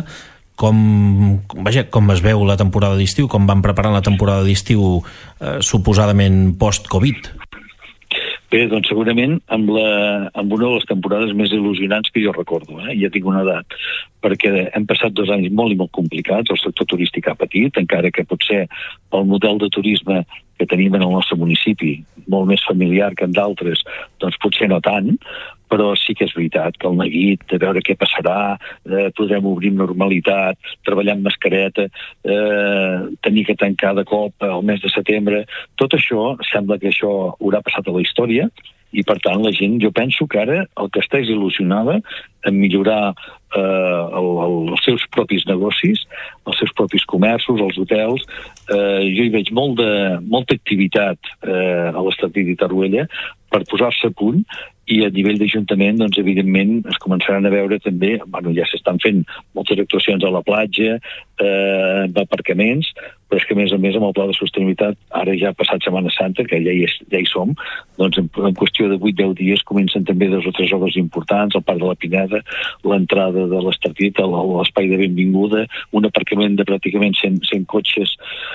Com, vaja, com es veu la temporada d'estiu, com van preparant la temporada d'estiu eh, suposadament post-Covid? Bé, doncs segurament amb, la, amb una de les temporades més il·lusionants que jo recordo, eh? Ja tinc una edat, perquè hem passat dos anys molt i molt complicats, el sector turístic ha patit, encara que potser el model de turisme que tenim en el nostre municipi, molt més familiar que en d'altres, doncs potser no tant, però sí que és veritat que el neguit, de veure què passarà, eh, podrem obrir amb normalitat, treballar amb mascareta, eh, tenir que tancar de cop al mes de setembre, tot això, sembla que això haurà passat a la història, i per tant la gent, jo penso que ara el que està és il·lusionada en millorar eh, el, el, els seus propis negocis, els seus propis comerços, els hotels. Eh, jo hi veig molt de, molta activitat eh, a l'Estartit i Torroella per posar-se a punt, i a nivell d'Ajuntament, doncs, evidentment, es començaran a veure també, bueno, ja s'estan fent moltes actuacions a la platja, eh, d'aparcaments, però és que, a més a més, amb el pla de sostenibilitat, ara ja ha passat Setmana Santa, que ja hi, és, ja hi som, doncs en, en qüestió de vuit deu dies comencen també dos o tres obres importants, el Parc de la Pineda, l'entrada de l'Estartit, l'espai de benvinguda, un aparcament de pràcticament cent, cent cotxes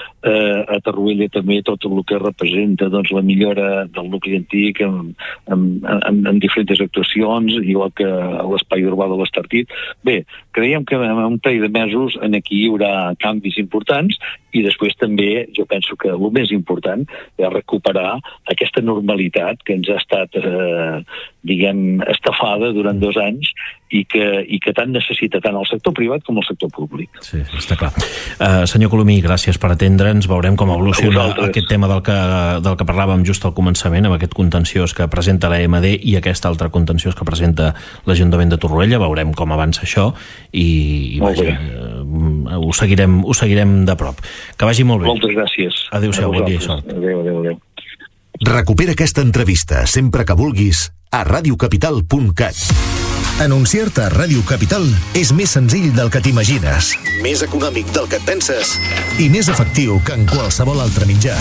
eh, a Torroella també, tot el que representa doncs, la millora del nucli antic en, en, en en diferents actuacions, igual que a l'espai urbà de l'Estartit. Bé, creiem que en un parell de mesos en aquí hi haurà canvis importants, i després també jo penso que el més important és recuperar aquesta normalitat que ens ha estat, eh, diguem, estafada durant dos anys i que, i que tant necessita tant el sector privat com el sector públic. Sí, està clar. Uh, senyor Colomí, gràcies per atendre'ns. Veurem com evoluciona aquest tema del que, del que parlàvem just al començament, amb aquest contenciós que presenta la E M D i aquest altre contenciós que presenta l'Ajuntament de Torroella. Veurem com avança això i, i vaja, uh, ho, seguirem, ho seguirem de prop. Que vagi molt bé. Moltes gràcies. Adéu-siau, bon dia i sort. Adéu, adéu, adéu. Recupera aquesta entrevista sempre que vulguis a radiocapital punt cat. Anunciar-te a Ràdio Capital és més senzill del que t'imagines, més econòmic del que et penses i més efectiu que en qualsevol altre mitjà.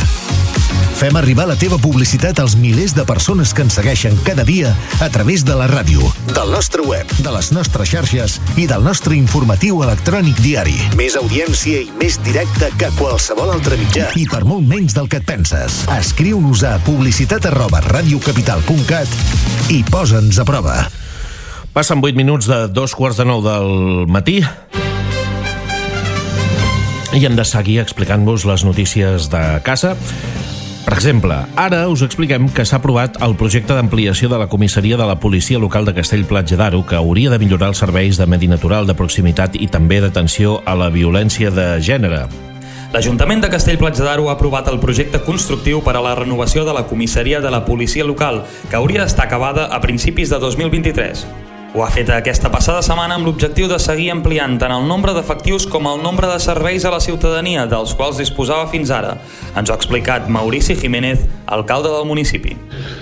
Fem arribar la teva publicitat als milers de persones que ens segueixen cada dia a través de la ràdio, del nostre web, de les nostres xarxes i del nostre informatiu electrònic diari. Més audiència i més directe que qualsevol altre mitjà i per molt menys del que et penses. Escriu-nos a publicitat arroba radiocapital punt cat i posa'ns a prova. Passen vuit minuts de dos quarts de nou del matí i hem de seguir explicant-vos les notícies de casa. Per exemple, ara us expliquem que s'ha aprovat el projecte d'ampliació de la comissaria de la policia local de Castell-Platja d'Aro, que hauria de millorar els serveis de medi natural, de proximitat i també d'atenció a la violència de gènere. L'Ajuntament de Castell-Platja d'Aro ha aprovat el projecte constructiu per a la renovació de la comissaria de la policia local, que hauria d'estar acabada a principis de dos mil vint-i-tres. Ho ha fet aquesta passada setmana amb l'objectiu de seguir ampliant tant el nombre d'efectius com el nombre de serveis a la ciutadania, dels quals disposava fins ara. Ens ho ha explicat Maurici Jiménez, alcalde del municipi.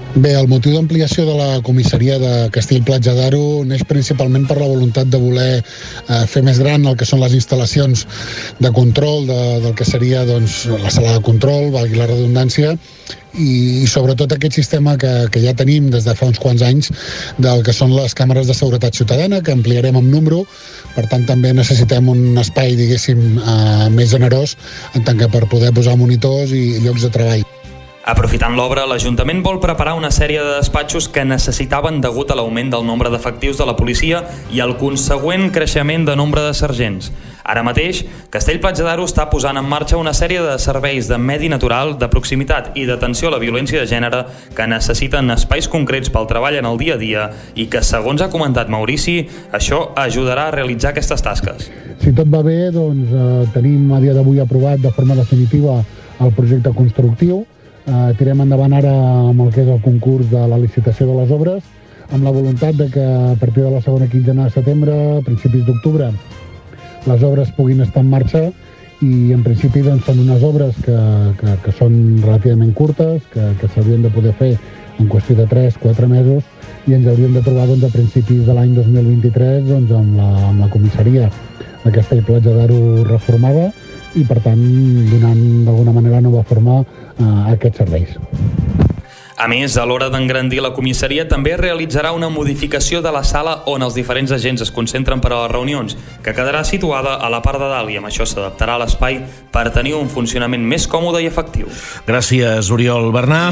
Bé, el motiu d'ampliació de la comissaria de Castell-Platja d'Aro neix principalment per la voluntat de voler eh, fer més gran el que són les instal·lacions de control de, del que seria doncs, la sala de control, valgui la redundància, i, i sobretot aquest sistema que, que ja tenim des de fa uns quants anys del que són les càmeres de seguretat ciutadana, que ampliarem en número. Per tant, també necessitem un espai, diguéssim, eh, més generós en tant que per poder posar monitors i llocs de treball. Aprofitant l'obra, l'Ajuntament vol preparar una sèrie de despatxos que necessitaven degut a l'augment del nombre d'efectius de la policia i al consegüent creixement de nombre de sergents. Ara mateix, Castell-Platja d'Aro està posant en marxa una sèrie de serveis de medi natural, de proximitat i d'atenció a la violència de gènere que necessiten espais concrets pel treball en el dia a dia i que, segons ha comentat Maurici, això ajudarà a realitzar aquestes tasques. Si tot va bé, doncs eh, tenim a dia d'avui aprovat de forma definitiva el projecte constructiu. Uh, tirem endavant ara amb el que és el concurs de la licitació de les obres, amb la voluntat de que a partir de la segona quinzena de setembre, principis d'octubre, les obres puguin estar en marxa i en principi doncs, són unes obres que, que, que són relativament curtes, que, que s'haurien de poder fer en qüestió de tres quatre mesos i ens hauríem de trobar doncs, a principis de l'any dos mil vint-i-tres doncs, amb, la, amb la comissaria de Castell-Platja d'Aro reformada i per tant donant d'alguna manera nova forma a aquests serveis. A més, a l'hora d'engrandir la comissaria també realitzarà una modificació de la sala on els diferents agents es concentren per a les reunions, que quedarà situada a la part de dalt i amb això s'adaptarà a l'espai per tenir un funcionament més còmode i efectiu. Gràcies, Oriol Bernà.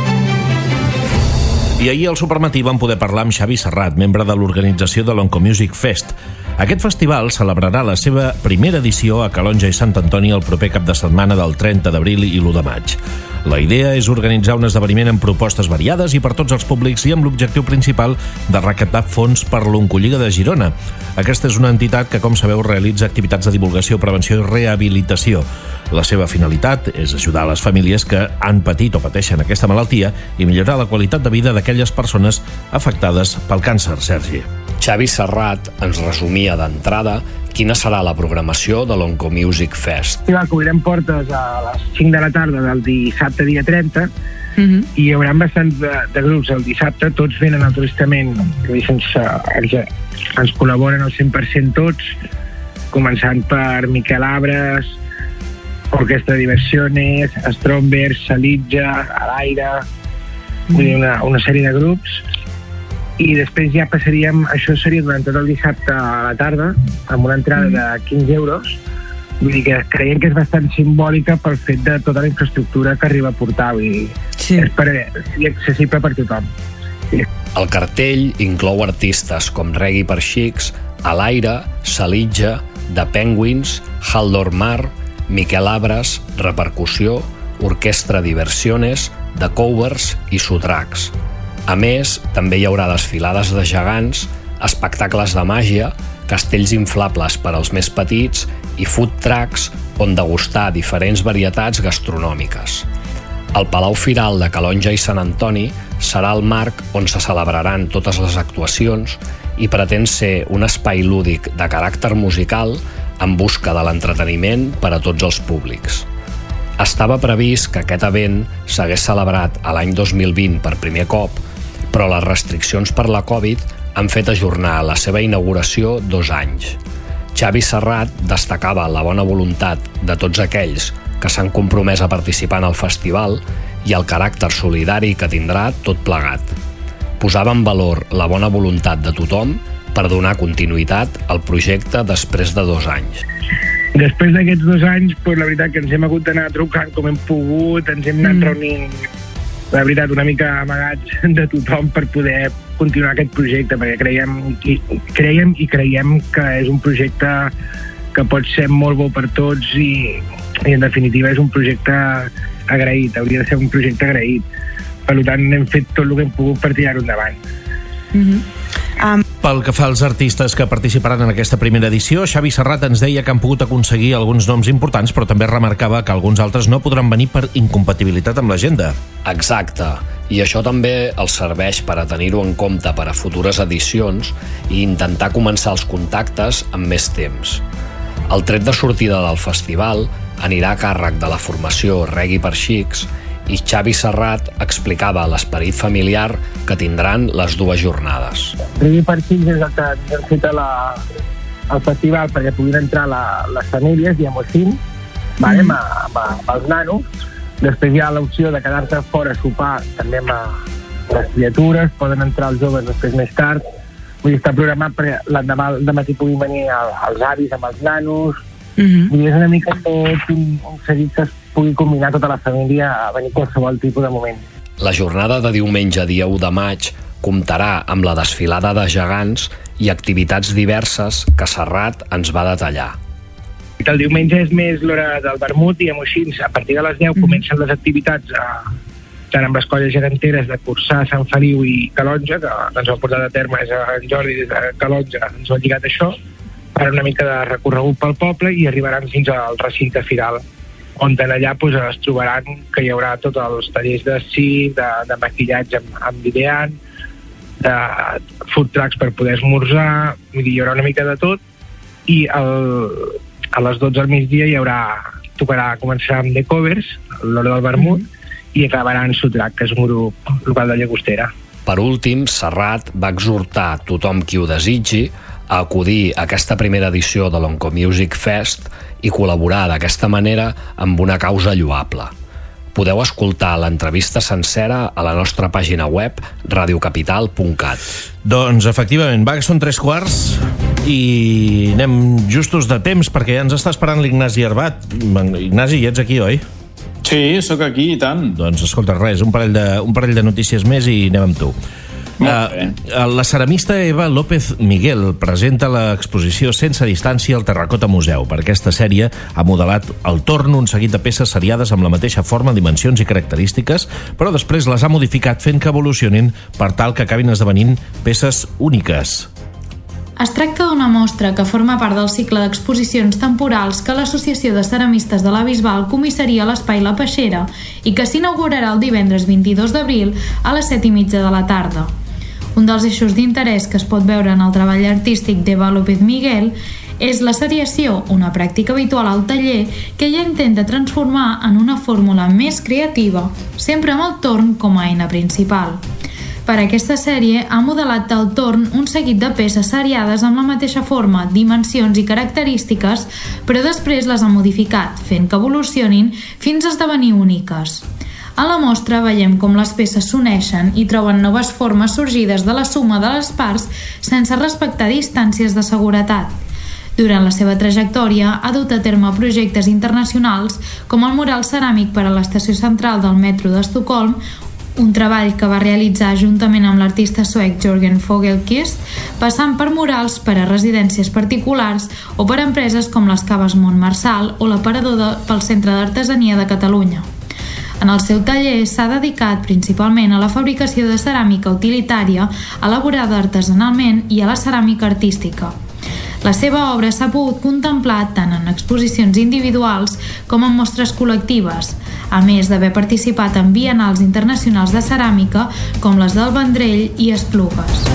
I ahir al Supermatí vam poder parlar amb Xavi Serrat, membre de l'organització de l'Oncomusic Fest. Aquest festival celebrarà la seva primera edició a Calonge i Sant Antoni el proper cap de setmana del trenta d'abril i l'u de maig. La idea és organitzar un esdeveniment amb propostes variades i per tots els públics i amb l'objectiu principal de recaptar fons per l'Oncolliga de Girona. Aquesta és una entitat que, com sabeu, realitza activitats de divulgació, prevenció i rehabilitació. La seva finalitat és ajudar les famílies que han patit o pateixen aquesta malaltia i millorar la qualitat de vida d'aquelles persones afectades pel càncer, Sergi. Xavi Serrat ens resumia d'entrada quina serà la programació de l'Oncomusic Fest. Sí, va, que obrirem portes a les cinc de la tarda del dissabte dia trenta uh-huh. i hi haurà bastants de, de grups el dissabte, tots venen altruistament, sense, ens col·laboren al cent per cent tots, començant per Miquel Abres, Orquestra de Diversiones, Stromberg, Salitja, Alaire, uh-huh. una, una sèrie de grups. I després ja passaríem, això seria durant tot el dissabte a la tarda, amb una entrada de quinze euros, vull dir que creiem que és bastant simbòlica pel fet de tota la infraestructura que arriba a portar, vull dir, sí. És per, és accessible per tothom. Sí. El cartell inclou artistes com Reggae per Xics, Alaire, Salitja, The Penguins, Haldor Mar, Miquel Abres, Repercussió, Orquestra Diversiones, The Covers i Sotracs. A més, també hi haurà desfilades de gegants, espectacles de màgia, castells inflables per als més petits i food trucks on degustar diferents varietats gastronòmiques. El Palau Firal de Calonge i Sant Antoni serà el marc on se celebraran totes les actuacions i pretén ser un espai lúdic de caràcter musical en busca de l'entreteniment per a tots els públics. Estava previst que aquest event s'hagués celebrat a l'any dos mil vint per primer cop, però les restriccions per la Covid han fet ajornar la seva inauguració dos anys. Xavi Serrat destacava la bona voluntat de tots aquells que s'han compromès a participar en el festival i el caràcter solidari que tindrà tot plegat. Posava en valor la bona voluntat de tothom per donar continuïtat al projecte després de dos anys. Després d'aquests dos anys, pues, la veritat que ens hem hagut d'anar trucant com hem pogut, ens hem anat mm. reunint, la veritat, una mica amagats de tothom per poder continuar aquest projecte, perquè creiem i, creiem i creiem que és un projecte que pot ser molt bo per tots i, i en definitiva és un projecte agraït, hauria de ser un projecte agraït. Per tant, hem fet tot el que hem pogut per tirar-ho endavant. Mm-hmm. Um... Pel que fa als artistes que participaran en aquesta primera edició, Xavi Serrat ens deia que han pogut aconseguir alguns noms importants, però també remarcava que alguns altres no podran venir per incompatibilitat amb l'agenda. Exacte, i això també els serveix per a tenir-ho en compte per a futures edicions i intentar començar els contactes amb més temps. El tret de sortida del festival anirà a càrrec de la formació Reggae per Xics i Xavi Serrat explicava l'esperit familiar que tindran les dues jornades. Primer per quins és el que ens han fet la, el festival perquè puguin entrar la, les famílies, diguem-ho així, vale, mm. amb, amb, amb els nanos. Després hi ha l'opció de quedar-te fora a sopar també amb les criatures, poden entrar els joves després més tard. Vull dir, està programat perquè l'endemà de matí puguin venir els avis amb els nanos. Mm-hmm. Vull dir, és una mica tot un, un seguit que es pugui combinar tota la família a venir qualsevol tipus de moment. La jornada de diumenge, dia u de maig, comptarà amb la desfilada de gegants i activitats diverses que Serrat ens va detallar. El diumenge és més l'hora del vermut, diguem-ho així. A partir de les deu mm-hmm. comencen les activitats a, tant amb les colles geganteres de Corçà, Sant Feliu i Calonja, que ens ho ha portat a terme és en Jordi des de Calonja, ens ho ha lligat això, per una mica de recorregut pel poble i arribaran fins al recinte firal, on allà pues, es trobaran que hi haurà tots els tallers de circ, de, de maquillatge amb, amb ideant, de food trucks per poder esmorzar, vull dir, hi haurà una mica de tot, i el, a les dotze al migdia hi haurà, tocarà començar amb The Covers, a l'hora del vermut, mm-hmm. i acabarà en Sutrac, que és un grup local de Llagostera. Per últim, Serrat va exhortar tothom qui ho desitgi a acudir a aquesta primera edició de l'Oncomusic Fest i col·laborar d'aquesta manera amb una causa lloable. Podeu escoltar l'entrevista sencera a la nostra pàgina web radio capital punt cat. Doncs, efectivament, va, que són tres quarts i anem justos de temps perquè ja ens està esperant l'Ignasi Arbat. Ignasi, ja ets aquí, oi? Sí, sóc aquí, i tant. Doncs, escolta, res, un parell de, un parell de notícies més i anem amb tu. Uh, la ceramista Eva López Miguel presenta l'exposició Sense distància al Terracota Museu. Per aquesta sèrie ha modelat el torn, un seguit de peces seriades amb la mateixa forma, dimensions i característiques, però després les ha modificat fent que evolucionin per tal que acabin esdevenint peces úniques. Es tracta d'una mostra que forma part del cicle d'exposicions temporals que l'Associació de Ceramistes de la Bisbal comissaria a l'Espai La Peixera i que s'inaugurarà el divendres vint-i-dos d'abril a les set i mitja de la tarda. Un dels eixos d'interès que es pot veure en el treball artístic d'Eva López Miguel és la seriació, una pràctica habitual al taller que ella intenta transformar en una fórmula més creativa, sempre amb el torn com a eina principal. Per a aquesta sèrie ha modelat del torn un seguit de peces seriades amb la mateixa forma, dimensions i característiques, però després les ha modificat, fent que evolucionin fins a esdevenir úniques. A la mostra veiem com les peces s'uneixen i troben noves formes sorgides de la suma de les parts sense respectar distàncies de seguretat. Durant la seva trajectòria ha dut a terme projectes internacionals com el mural ceràmic per a l'estació central del metro d'Estocolm, un treball que va realitzar juntament amb l'artista suec Jørgen Fogelqvist, passant per murals per a residències particulars o per a empreses com les Caves Montmarçal o l'aparador de, pel Centre d'Artesania de Catalunya. En el seu taller s'ha dedicat principalment a la fabricació de ceràmica utilitària elaborada artesanalment i a la ceràmica artística. La seva obra s'ha pogut contemplar tant en exposicions individuals com en mostres col·lectives, a més d'haver participat en biennals internacionals de ceràmica com les del Vendrell i Esplugues.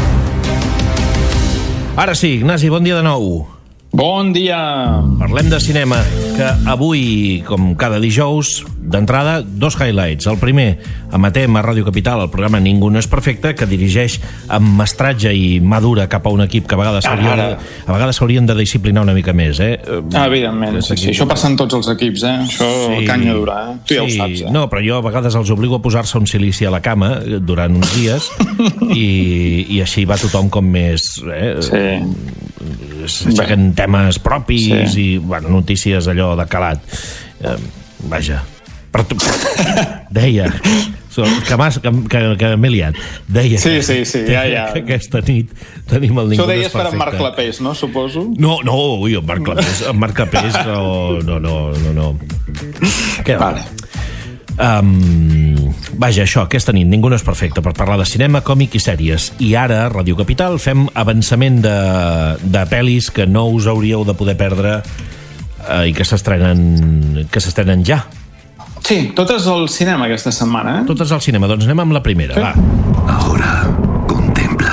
Ara sí, Ignasi, bon dia de nou. Bon dia! Parlem de cinema, que avui, com cada dijous, d'entrada, dos highlights. El primer, emetem a Ràdio Capital el programa Ningú no és perfecte, que dirigeix amb mestratge i mà dura cap a un equip que a vegades s'haurien a vegades s'haurien de disciplinar una mica més, eh? Ah, evidentment, sí, sí. Això passa en tots els equips, eh? Això sí, canya dura, eh? Tu ja sí, ho saps, eh? No, però jo a vegades els obligo a posar-se un silici a la cama durant uns dies i, i així va tothom com més... Eh? Sí. S'aixequen temes propis sí. i bueno, notícies allò de calat. Eh, vaja, però tu, deia que, que, que, que m'he liat. Deia sí, sí, sí, ja, ja. que aquesta nit tenim el Ningú no és perfecte. Això deies per en Marc Clapés, no, suposo? No, no, ui, en Marc Clapés, en Marc Clapés no, no, no, no, no. Què vale. Um, vaja, això, aquesta nit Ningú no és perfecte per parlar de cinema, còmic i sèries. I ara, a Ràdio Capital, fem avançament de, de pel·lis que no us hauríeu de poder perdre eh, i que s'estrenen que s'estrenen ja. Sí, totes al cinema aquesta setmana, eh? Totes al cinema, doncs anem amb la primera, sí. Va. Ahora, contempla.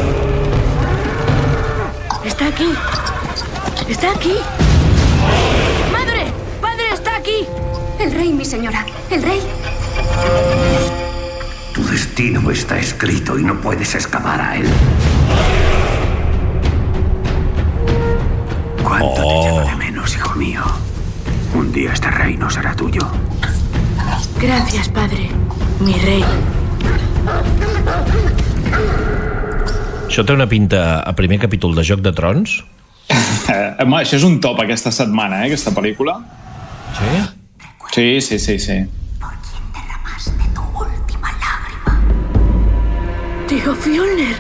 Está aquí. Está aquí. destino está escrito y no puedes escapar a él. ¿Cuánto Oh. te llevo de menos, hijo mío? Un día este reino será tuyo. Gracias, padre. Mi rei. Això té una pinta a primer capítol de Joc de Trons. Eh, home, això és un top aquesta setmana, eh, aquesta pel·lícula. Sí? Sí, sí, sí, sí. Tío Fjolnir.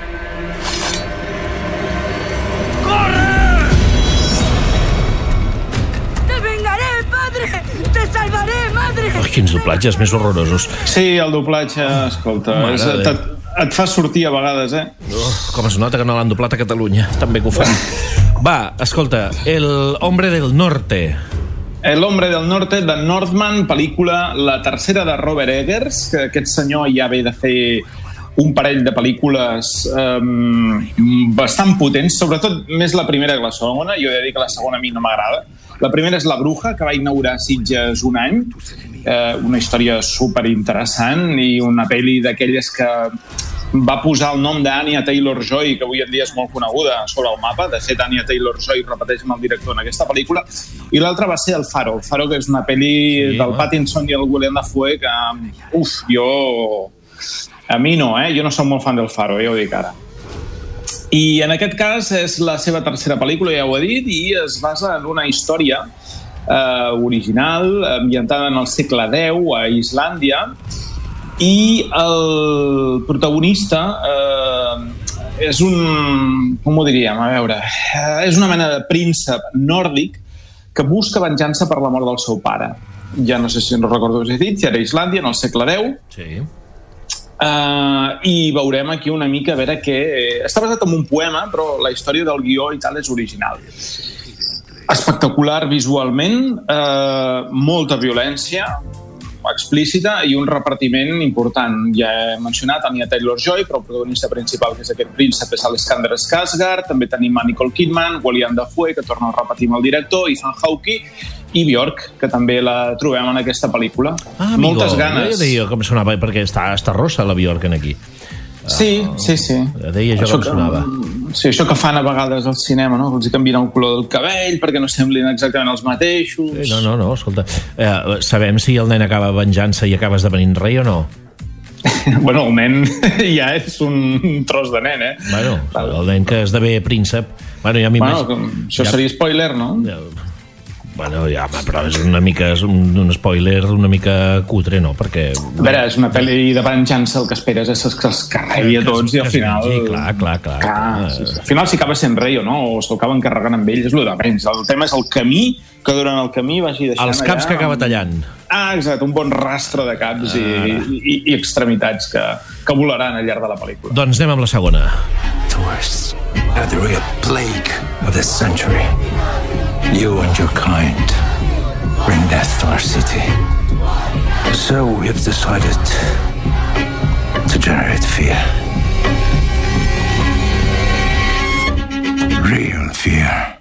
¡Te vengaré, padre! ¡Te salvaré, madre! Oh, quins doblatges més horrorosos. Sí, el doblatge, escolta, Mare és, de- et, et fa sortir a vegades, eh? Oh, com es nota que no l'han doblat a Catalunya. També que ho fan. Va, escolta, El hombre del norte. El hombre del norte, de Northman, pel·lícula, la tercera de Robert Eggers, que aquest senyor ja ve de fer un parell de pel·lícules um, bastant potents, sobretot més la primera que la segona. Jo he de dir que la segona a mi no m'agrada. La primera és La Bruja, que va inaugurar Sitges un any, eh, una història superinteressant i una pel·li d'aquelles que va posar el nom d'Anya Taylor-Joy, que avui en dia és molt coneguda, sobre el mapa. De fet, Anya Taylor-Joy repeteix amb el director en aquesta pel·lícula. I l'altra va ser El Faro. El Faro, que és una pel·li sí, del Pattinson i el Willem Dafoe, que, uf, jo... A mi no, eh? Jo no soc molt fan del Faro, eh? Ja ho dic ara. I en aquest cas és la seva tercera pel·lícula, ja ho he dit, i es basa en una història eh, original, ambientada en el segle deu a Islàndia, i el protagonista eh, és un... com ho diríem? A veure... Eh, és una mena de príncep nòrdic que busca venjança per la mort del seu pare. Ja no sé si no recordo què he dit, ja era Islàndia, en el segle deu. Sí. Uh, i veurem aquí una mica a veure què... Està basat en un poema, però la història del guió i tal és original. Espectacular visualment, uh, molta violència explícita i un repartiment important. Ja he mencionat Anya Taylor-Joy, però el protagonista principal, que és aquest príncep, és Alexander Skarsgård. També tenim a Nicole Kidman, William Dafoe, que torna a repetir amb el director, Ethan Hawke, i Björk, que també la trobem en aquesta pel·lícula. Ah, amigo, moltes ganes. Jo deia com sonava, perquè està, està rossa la Björk en aquí. Sí, sí, sí. Deia jo això com que, sonava. Sí, això que fan a vegades al cinema, no? Els hi canvien el color del cabell perquè no semblin exactament els mateixos. Sí, no, no, no, escolta. Eh, sabem si el nen acaba venjança i acaba esdevenint rei o no? Bueno, el nen ja és un tros de nen, eh? Bueno, el nen que esdevé príncep. Bueno, ja m'imagino... Bueno, això ja... seria spoiler, no? Ja... Bueno, ja, però és una mica és un, un spoiler una mica cutre, no? Perquè... A veure, és una pel·li de venjança, el que esperes és que els carregui a tots i al final... Sí, clar, clar, clar. clar sí, sí. Al final si acaba sent rei o no, o se'l acaben carregant amb ell, és el de menys. El tema és el camí, que durant el camí vagi deixant els caps allà... que acaba tallant. Ah, exacte, un bon rastre de caps ah. i, i, i extremitats que, que volaran al llarg de la pel·lícula. Doncs anem amb la segona. Tourists are the real plague of this century. You and your kind bring death to our city. So we have decided to generate fear. Real fear.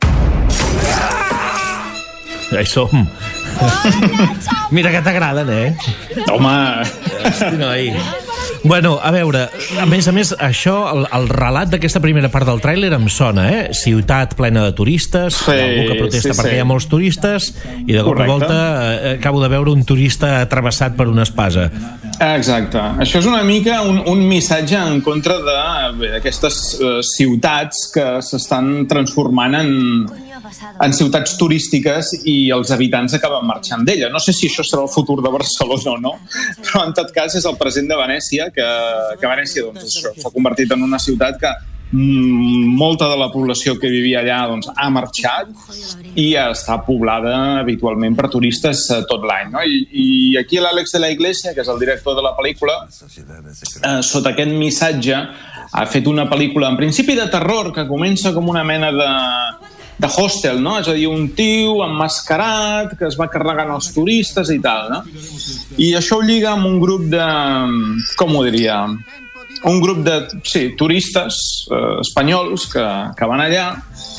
Ja hi som. Mira que t'agraden, eh? Home! Hosti, noi. Bueno, a veure, a més a més, això, el, el relat d'aquesta primera part del tràiler em sona, eh? Ciutat plena de turistes, sí, algú que protesta sí, perquè sí. Hi ha molts turistes, i de cop i volta eh, acabo de veure un turista travessat per una espasa. Exacte. Això és una mica un, un missatge en contra d'aquestes uh, ciutats que s'estan transformant en, en ciutats turístiques i els habitants acaben marxant d'ella. No sé si això serà el futur de Barcelona o no, però en tot cas és el present de Venècia, que, que Venècia doncs, això, s'ha convertit en una ciutat que mm, molta de la població que vivia allà doncs, ha marxat i està poblada habitualment per turistes eh, tot l'any. No? I, I aquí l'Àlex de la Iglesia, que és el director de la pel·lícula, eh, sota aquest missatge ha fet una pel·lícula en principi de terror que comença com una mena de de hostel, no? És a dir, un tio emmascarat que es va carregant els turistes i tal, no? I això ho lliga amb un grup de... com ho diria? Un grup de, sí, turistes eh, espanyols que, que van allà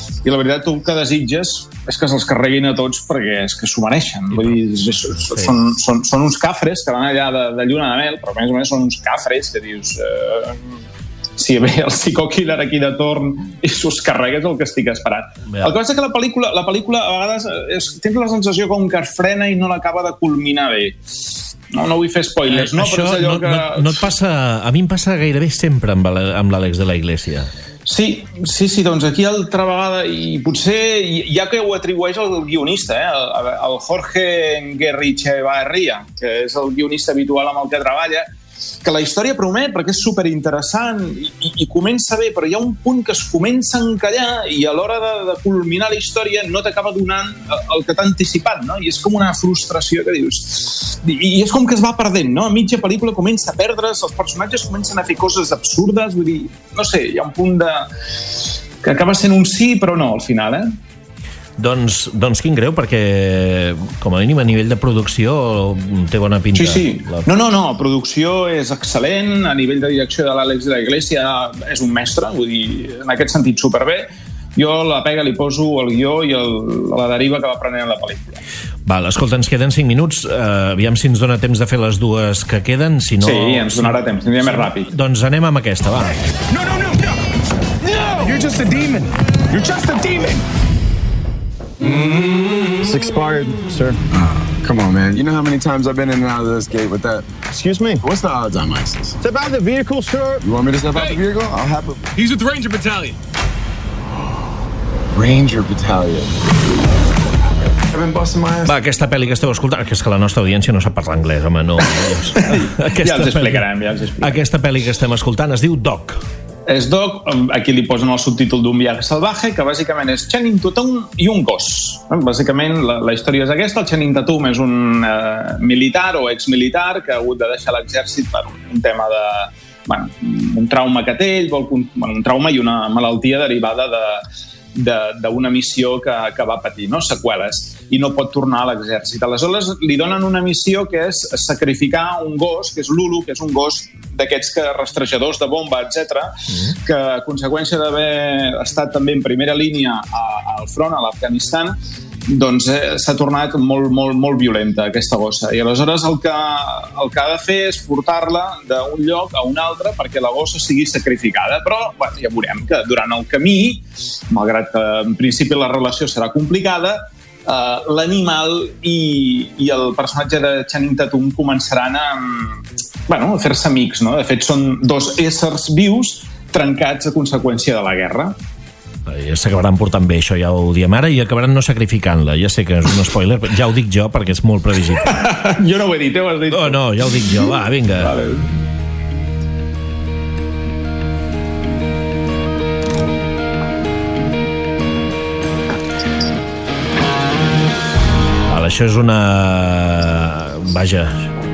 i la veritat tu el que desitges és que se'ls carreguin a tots perquè és que s'ho mereixen. Vull dir, és, és, són, són, són uns cafres que van allà de, de lluna de mel, però més o menys són uns cafres que dius... Eh, si ve el psicokiller aquí de torn i s'us carregues el que estic esperant. Yeah. El que passa és que la pel·lícula, la pel·lícula a vegades és, tens la sensació com que es frena i no l'acaba de culminar bé. No, no vull fer spoilers, no? Això però és allò no, que... no, no et passa... A mi em passa gairebé sempre amb l'Àlex de la Iglesia. Sí, sí, sí, doncs aquí altra vegada, i potser ja que ho atribueix el guionista, eh, el, el Jorge Nguerrichevarria, que és el guionista habitual amb el que treballa, que la història promet perquè és superinteressant i, i, i comença bé, però hi ha un punt que es comença a encallar i a l'hora de, de culminar la història no t'acaba donant el que t'ha anticipat, no? I és com una frustració que dius... I, i és com que es va perdent, no? A mitja pel·lícula comença a perdre's, els personatges comencen a fer coses absurdes, vull dir, no sé, hi ha un punt de... que acaba sent un sí, però no, al final, eh? Doncs, doncs quin greu, perquè com a mínim a nivell de producció té bona pinta. Sí, sí. La... No, no, no, la producció és excel·lent, a nivell de direcció de l'Àlex de la Iglesia és un mestre, vull dir, en aquest sentit superbé. Jo la pega li poso el guió i el, la deriva que va prenent la pel·lícula. Val, escolta, ens queden cinc minuts, uh, aviam si ens dona temps de fer les dues que queden, si no... Sí, ens donarà si... temps, tindria sí. més ràpid. Doncs anem amb aquesta, va. No, no, no, no! No! You're just a demon! You're just a demon! It's expired, sir. Oh, come on, man. You know how many times I've been in and out of this gate with that? Excuse me? What's the odds on license? Step out of the vehicle, sir. You want me to step hey. out the vehicle? I'll have it. He's with the Ranger Battalion. Ranger Battalion. Va, aquesta pel·li que esteu escoltant, que és que la nostra audiència no sap parlar anglès, home, no. Aquesta ja els explicarem, ja els explicarem. Aquesta pel·li que estem escoltant es diu Doc. És Doc, aquí li posen el subtítol d'un viatge salvaje, que bàsicament és Channing Tatum i un gos. Bàsicament la, la història és aquesta. El Channing Tatum és un eh, militar o exmilitar que ha hagut de deixar l'exèrcit per un tema de... Bueno, un trauma que té ell, vol, bueno, un trauma i una malaltia derivada de d'una missió que, que va patir, no? Seqüeles, i no pot tornar a l'exèrcit. Aleshores li donen una missió que és sacrificar un gos, que és Lulu, que és un gos d'aquests que rastrejadors de bomba, etcètera, mm. que a conseqüència d'haver estat també en primera línia a, al front, a l'Afganistan, doncs eh, s'ha tornat molt, molt, molt violenta aquesta gossa, i aleshores el que, el que ha de fer és portar-la d'un lloc a un altre perquè la gossa sigui sacrificada, però bueno, ja veurem que durant el camí, malgrat que en principi la relació serà complicada, eh, l'animal i, i el personatge de Channing Tatum començaran a, bueno, a fer-se amics, no? De fet són dos éssers vius trencats a conseqüència de la guerra. Ja s'acabaran portant bé, això ja ho diem ara, i acabaran no sacrificant-la. Ja sé que és un spoiler, ja ho dic jo perquè és molt previsible. Jo no ho he dit, ho has dit. Oh, no, ja ho dic jo, va, vinga. Vale. Vale, això és una... Vaja...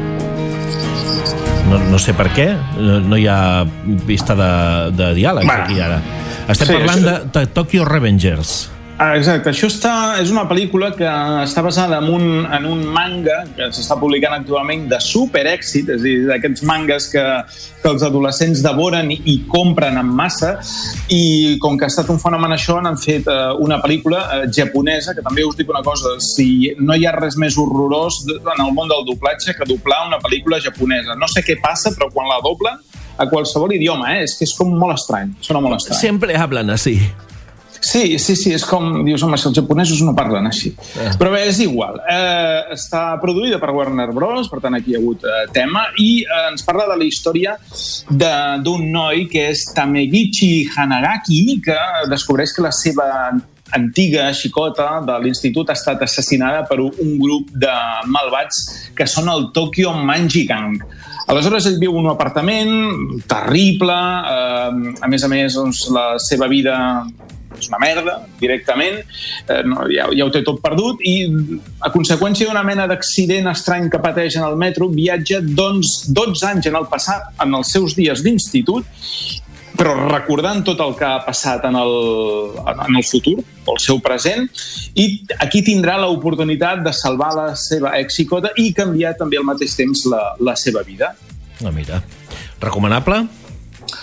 No, no sé per què, no, no hi ha vista de, de diàleg bueno. Aquí ara. Estem sí, parlant això... de, de Tokyo Revengers. Ah, exacte, això està, és una pel·lícula que està basada en un, en un manga que s'està publicant actualment de superèxit, és a dir, d'aquests mangas que, que els adolescents devoren i, i compren en massa, i com que ha estat un fenomen això, han fet eh, una pel·lícula eh, japonesa, que també us dic una cosa, si no hi ha res més horrorós en el món del doblatge que doblar una pel·lícula japonesa. No sé què passa, però quan la doblen a qualsevol idioma, eh, és que és com molt estrany, sona molt estrany. Sempre hablan así. Sí, sí, sí, és com, dius, home, si els japonesos no parlen així. Eh. Però bé, és igual. Eh, està produïda per Warner Bros., per tant aquí hi ha hagut eh, tema, i eh, ens parla de la història d'un noi que és Tamegichi Hanagaki, que descobreix que la seva antiga xicota de l'institut ha estat assassinada per un grup de malvats que són el Tokyo Manji Gang. Aleshores ell viu en un apartament terrible, eh, a més a més doncs, la seva vida és una merda, directament, eh, no, ja, ja ho té tot perdut, i a conseqüència d'una mena d'accident estrany que pateix en el metro, viatja doncs, dotze anys en el passat, en els seus dies d'institut, però recordant tot el que ha passat en el, en el futur, el seu present, i aquí tindrà l'oportunitat de salvar la seva exxicota i canviar també al mateix temps la, la seva vida. Ah, mira. Recomanable?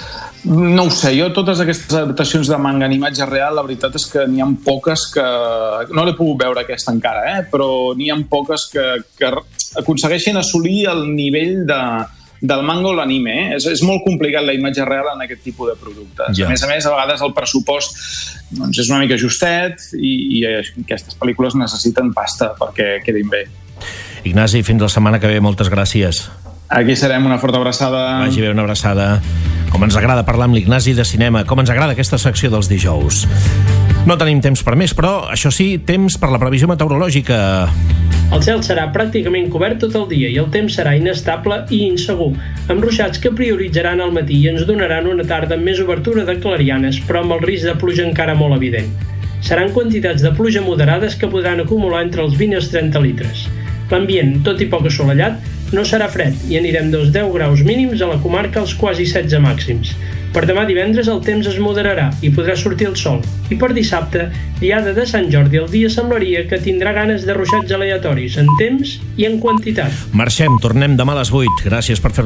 No ho sé, jo totes aquestes adaptacions de manga en imatge real, la veritat és que n'hi ha poques que... No l'he pogut veure aquesta encara, eh? Però n'hi ha poques que, que aconsegueixen assolir el nivell de, del manga o l'anime. Eh? És, és molt complicat la imatge real en aquest tipus de productes. Ja. A més a més, a vegades el pressupost doncs, és una mica justet i, i aquestes pel·lícules necessiten pasta perquè quedin bé. Ignasi, fins la setmana que ve, moltes gràcies. Aquí serem, una forta abraçada. Vagi bé, una abraçada. Com ens agrada parlar amb l'Ignasi de cinema, com ens agrada aquesta secció dels dijous. No tenim temps per més, però, això sí, temps per la previsió meteorològica. El cel serà pràcticament cobert tot el dia i el temps serà inestable i insegur, amb ruixats que prioritzaran al matí i ens donaran una tarda amb més obertura de clarianes, però amb el risc de pluja encara molt evident. Seran quantitats de pluja moderades que podran acumular entre els vint i els trenta litres. L'ambient, tot i poc assolellat, no serà fred i anirem dels deu graus mínims a la comarca als quasi setze màxims. Per demà divendres el temps es moderarà i podrà sortir el sol. I per dissabte, diada de Sant Jordi, el dia semblaria que tindrà ganes de ruixats aleatoris en temps i en quantitat. Marxem, tornem demà a les vuit. Gràcies per fer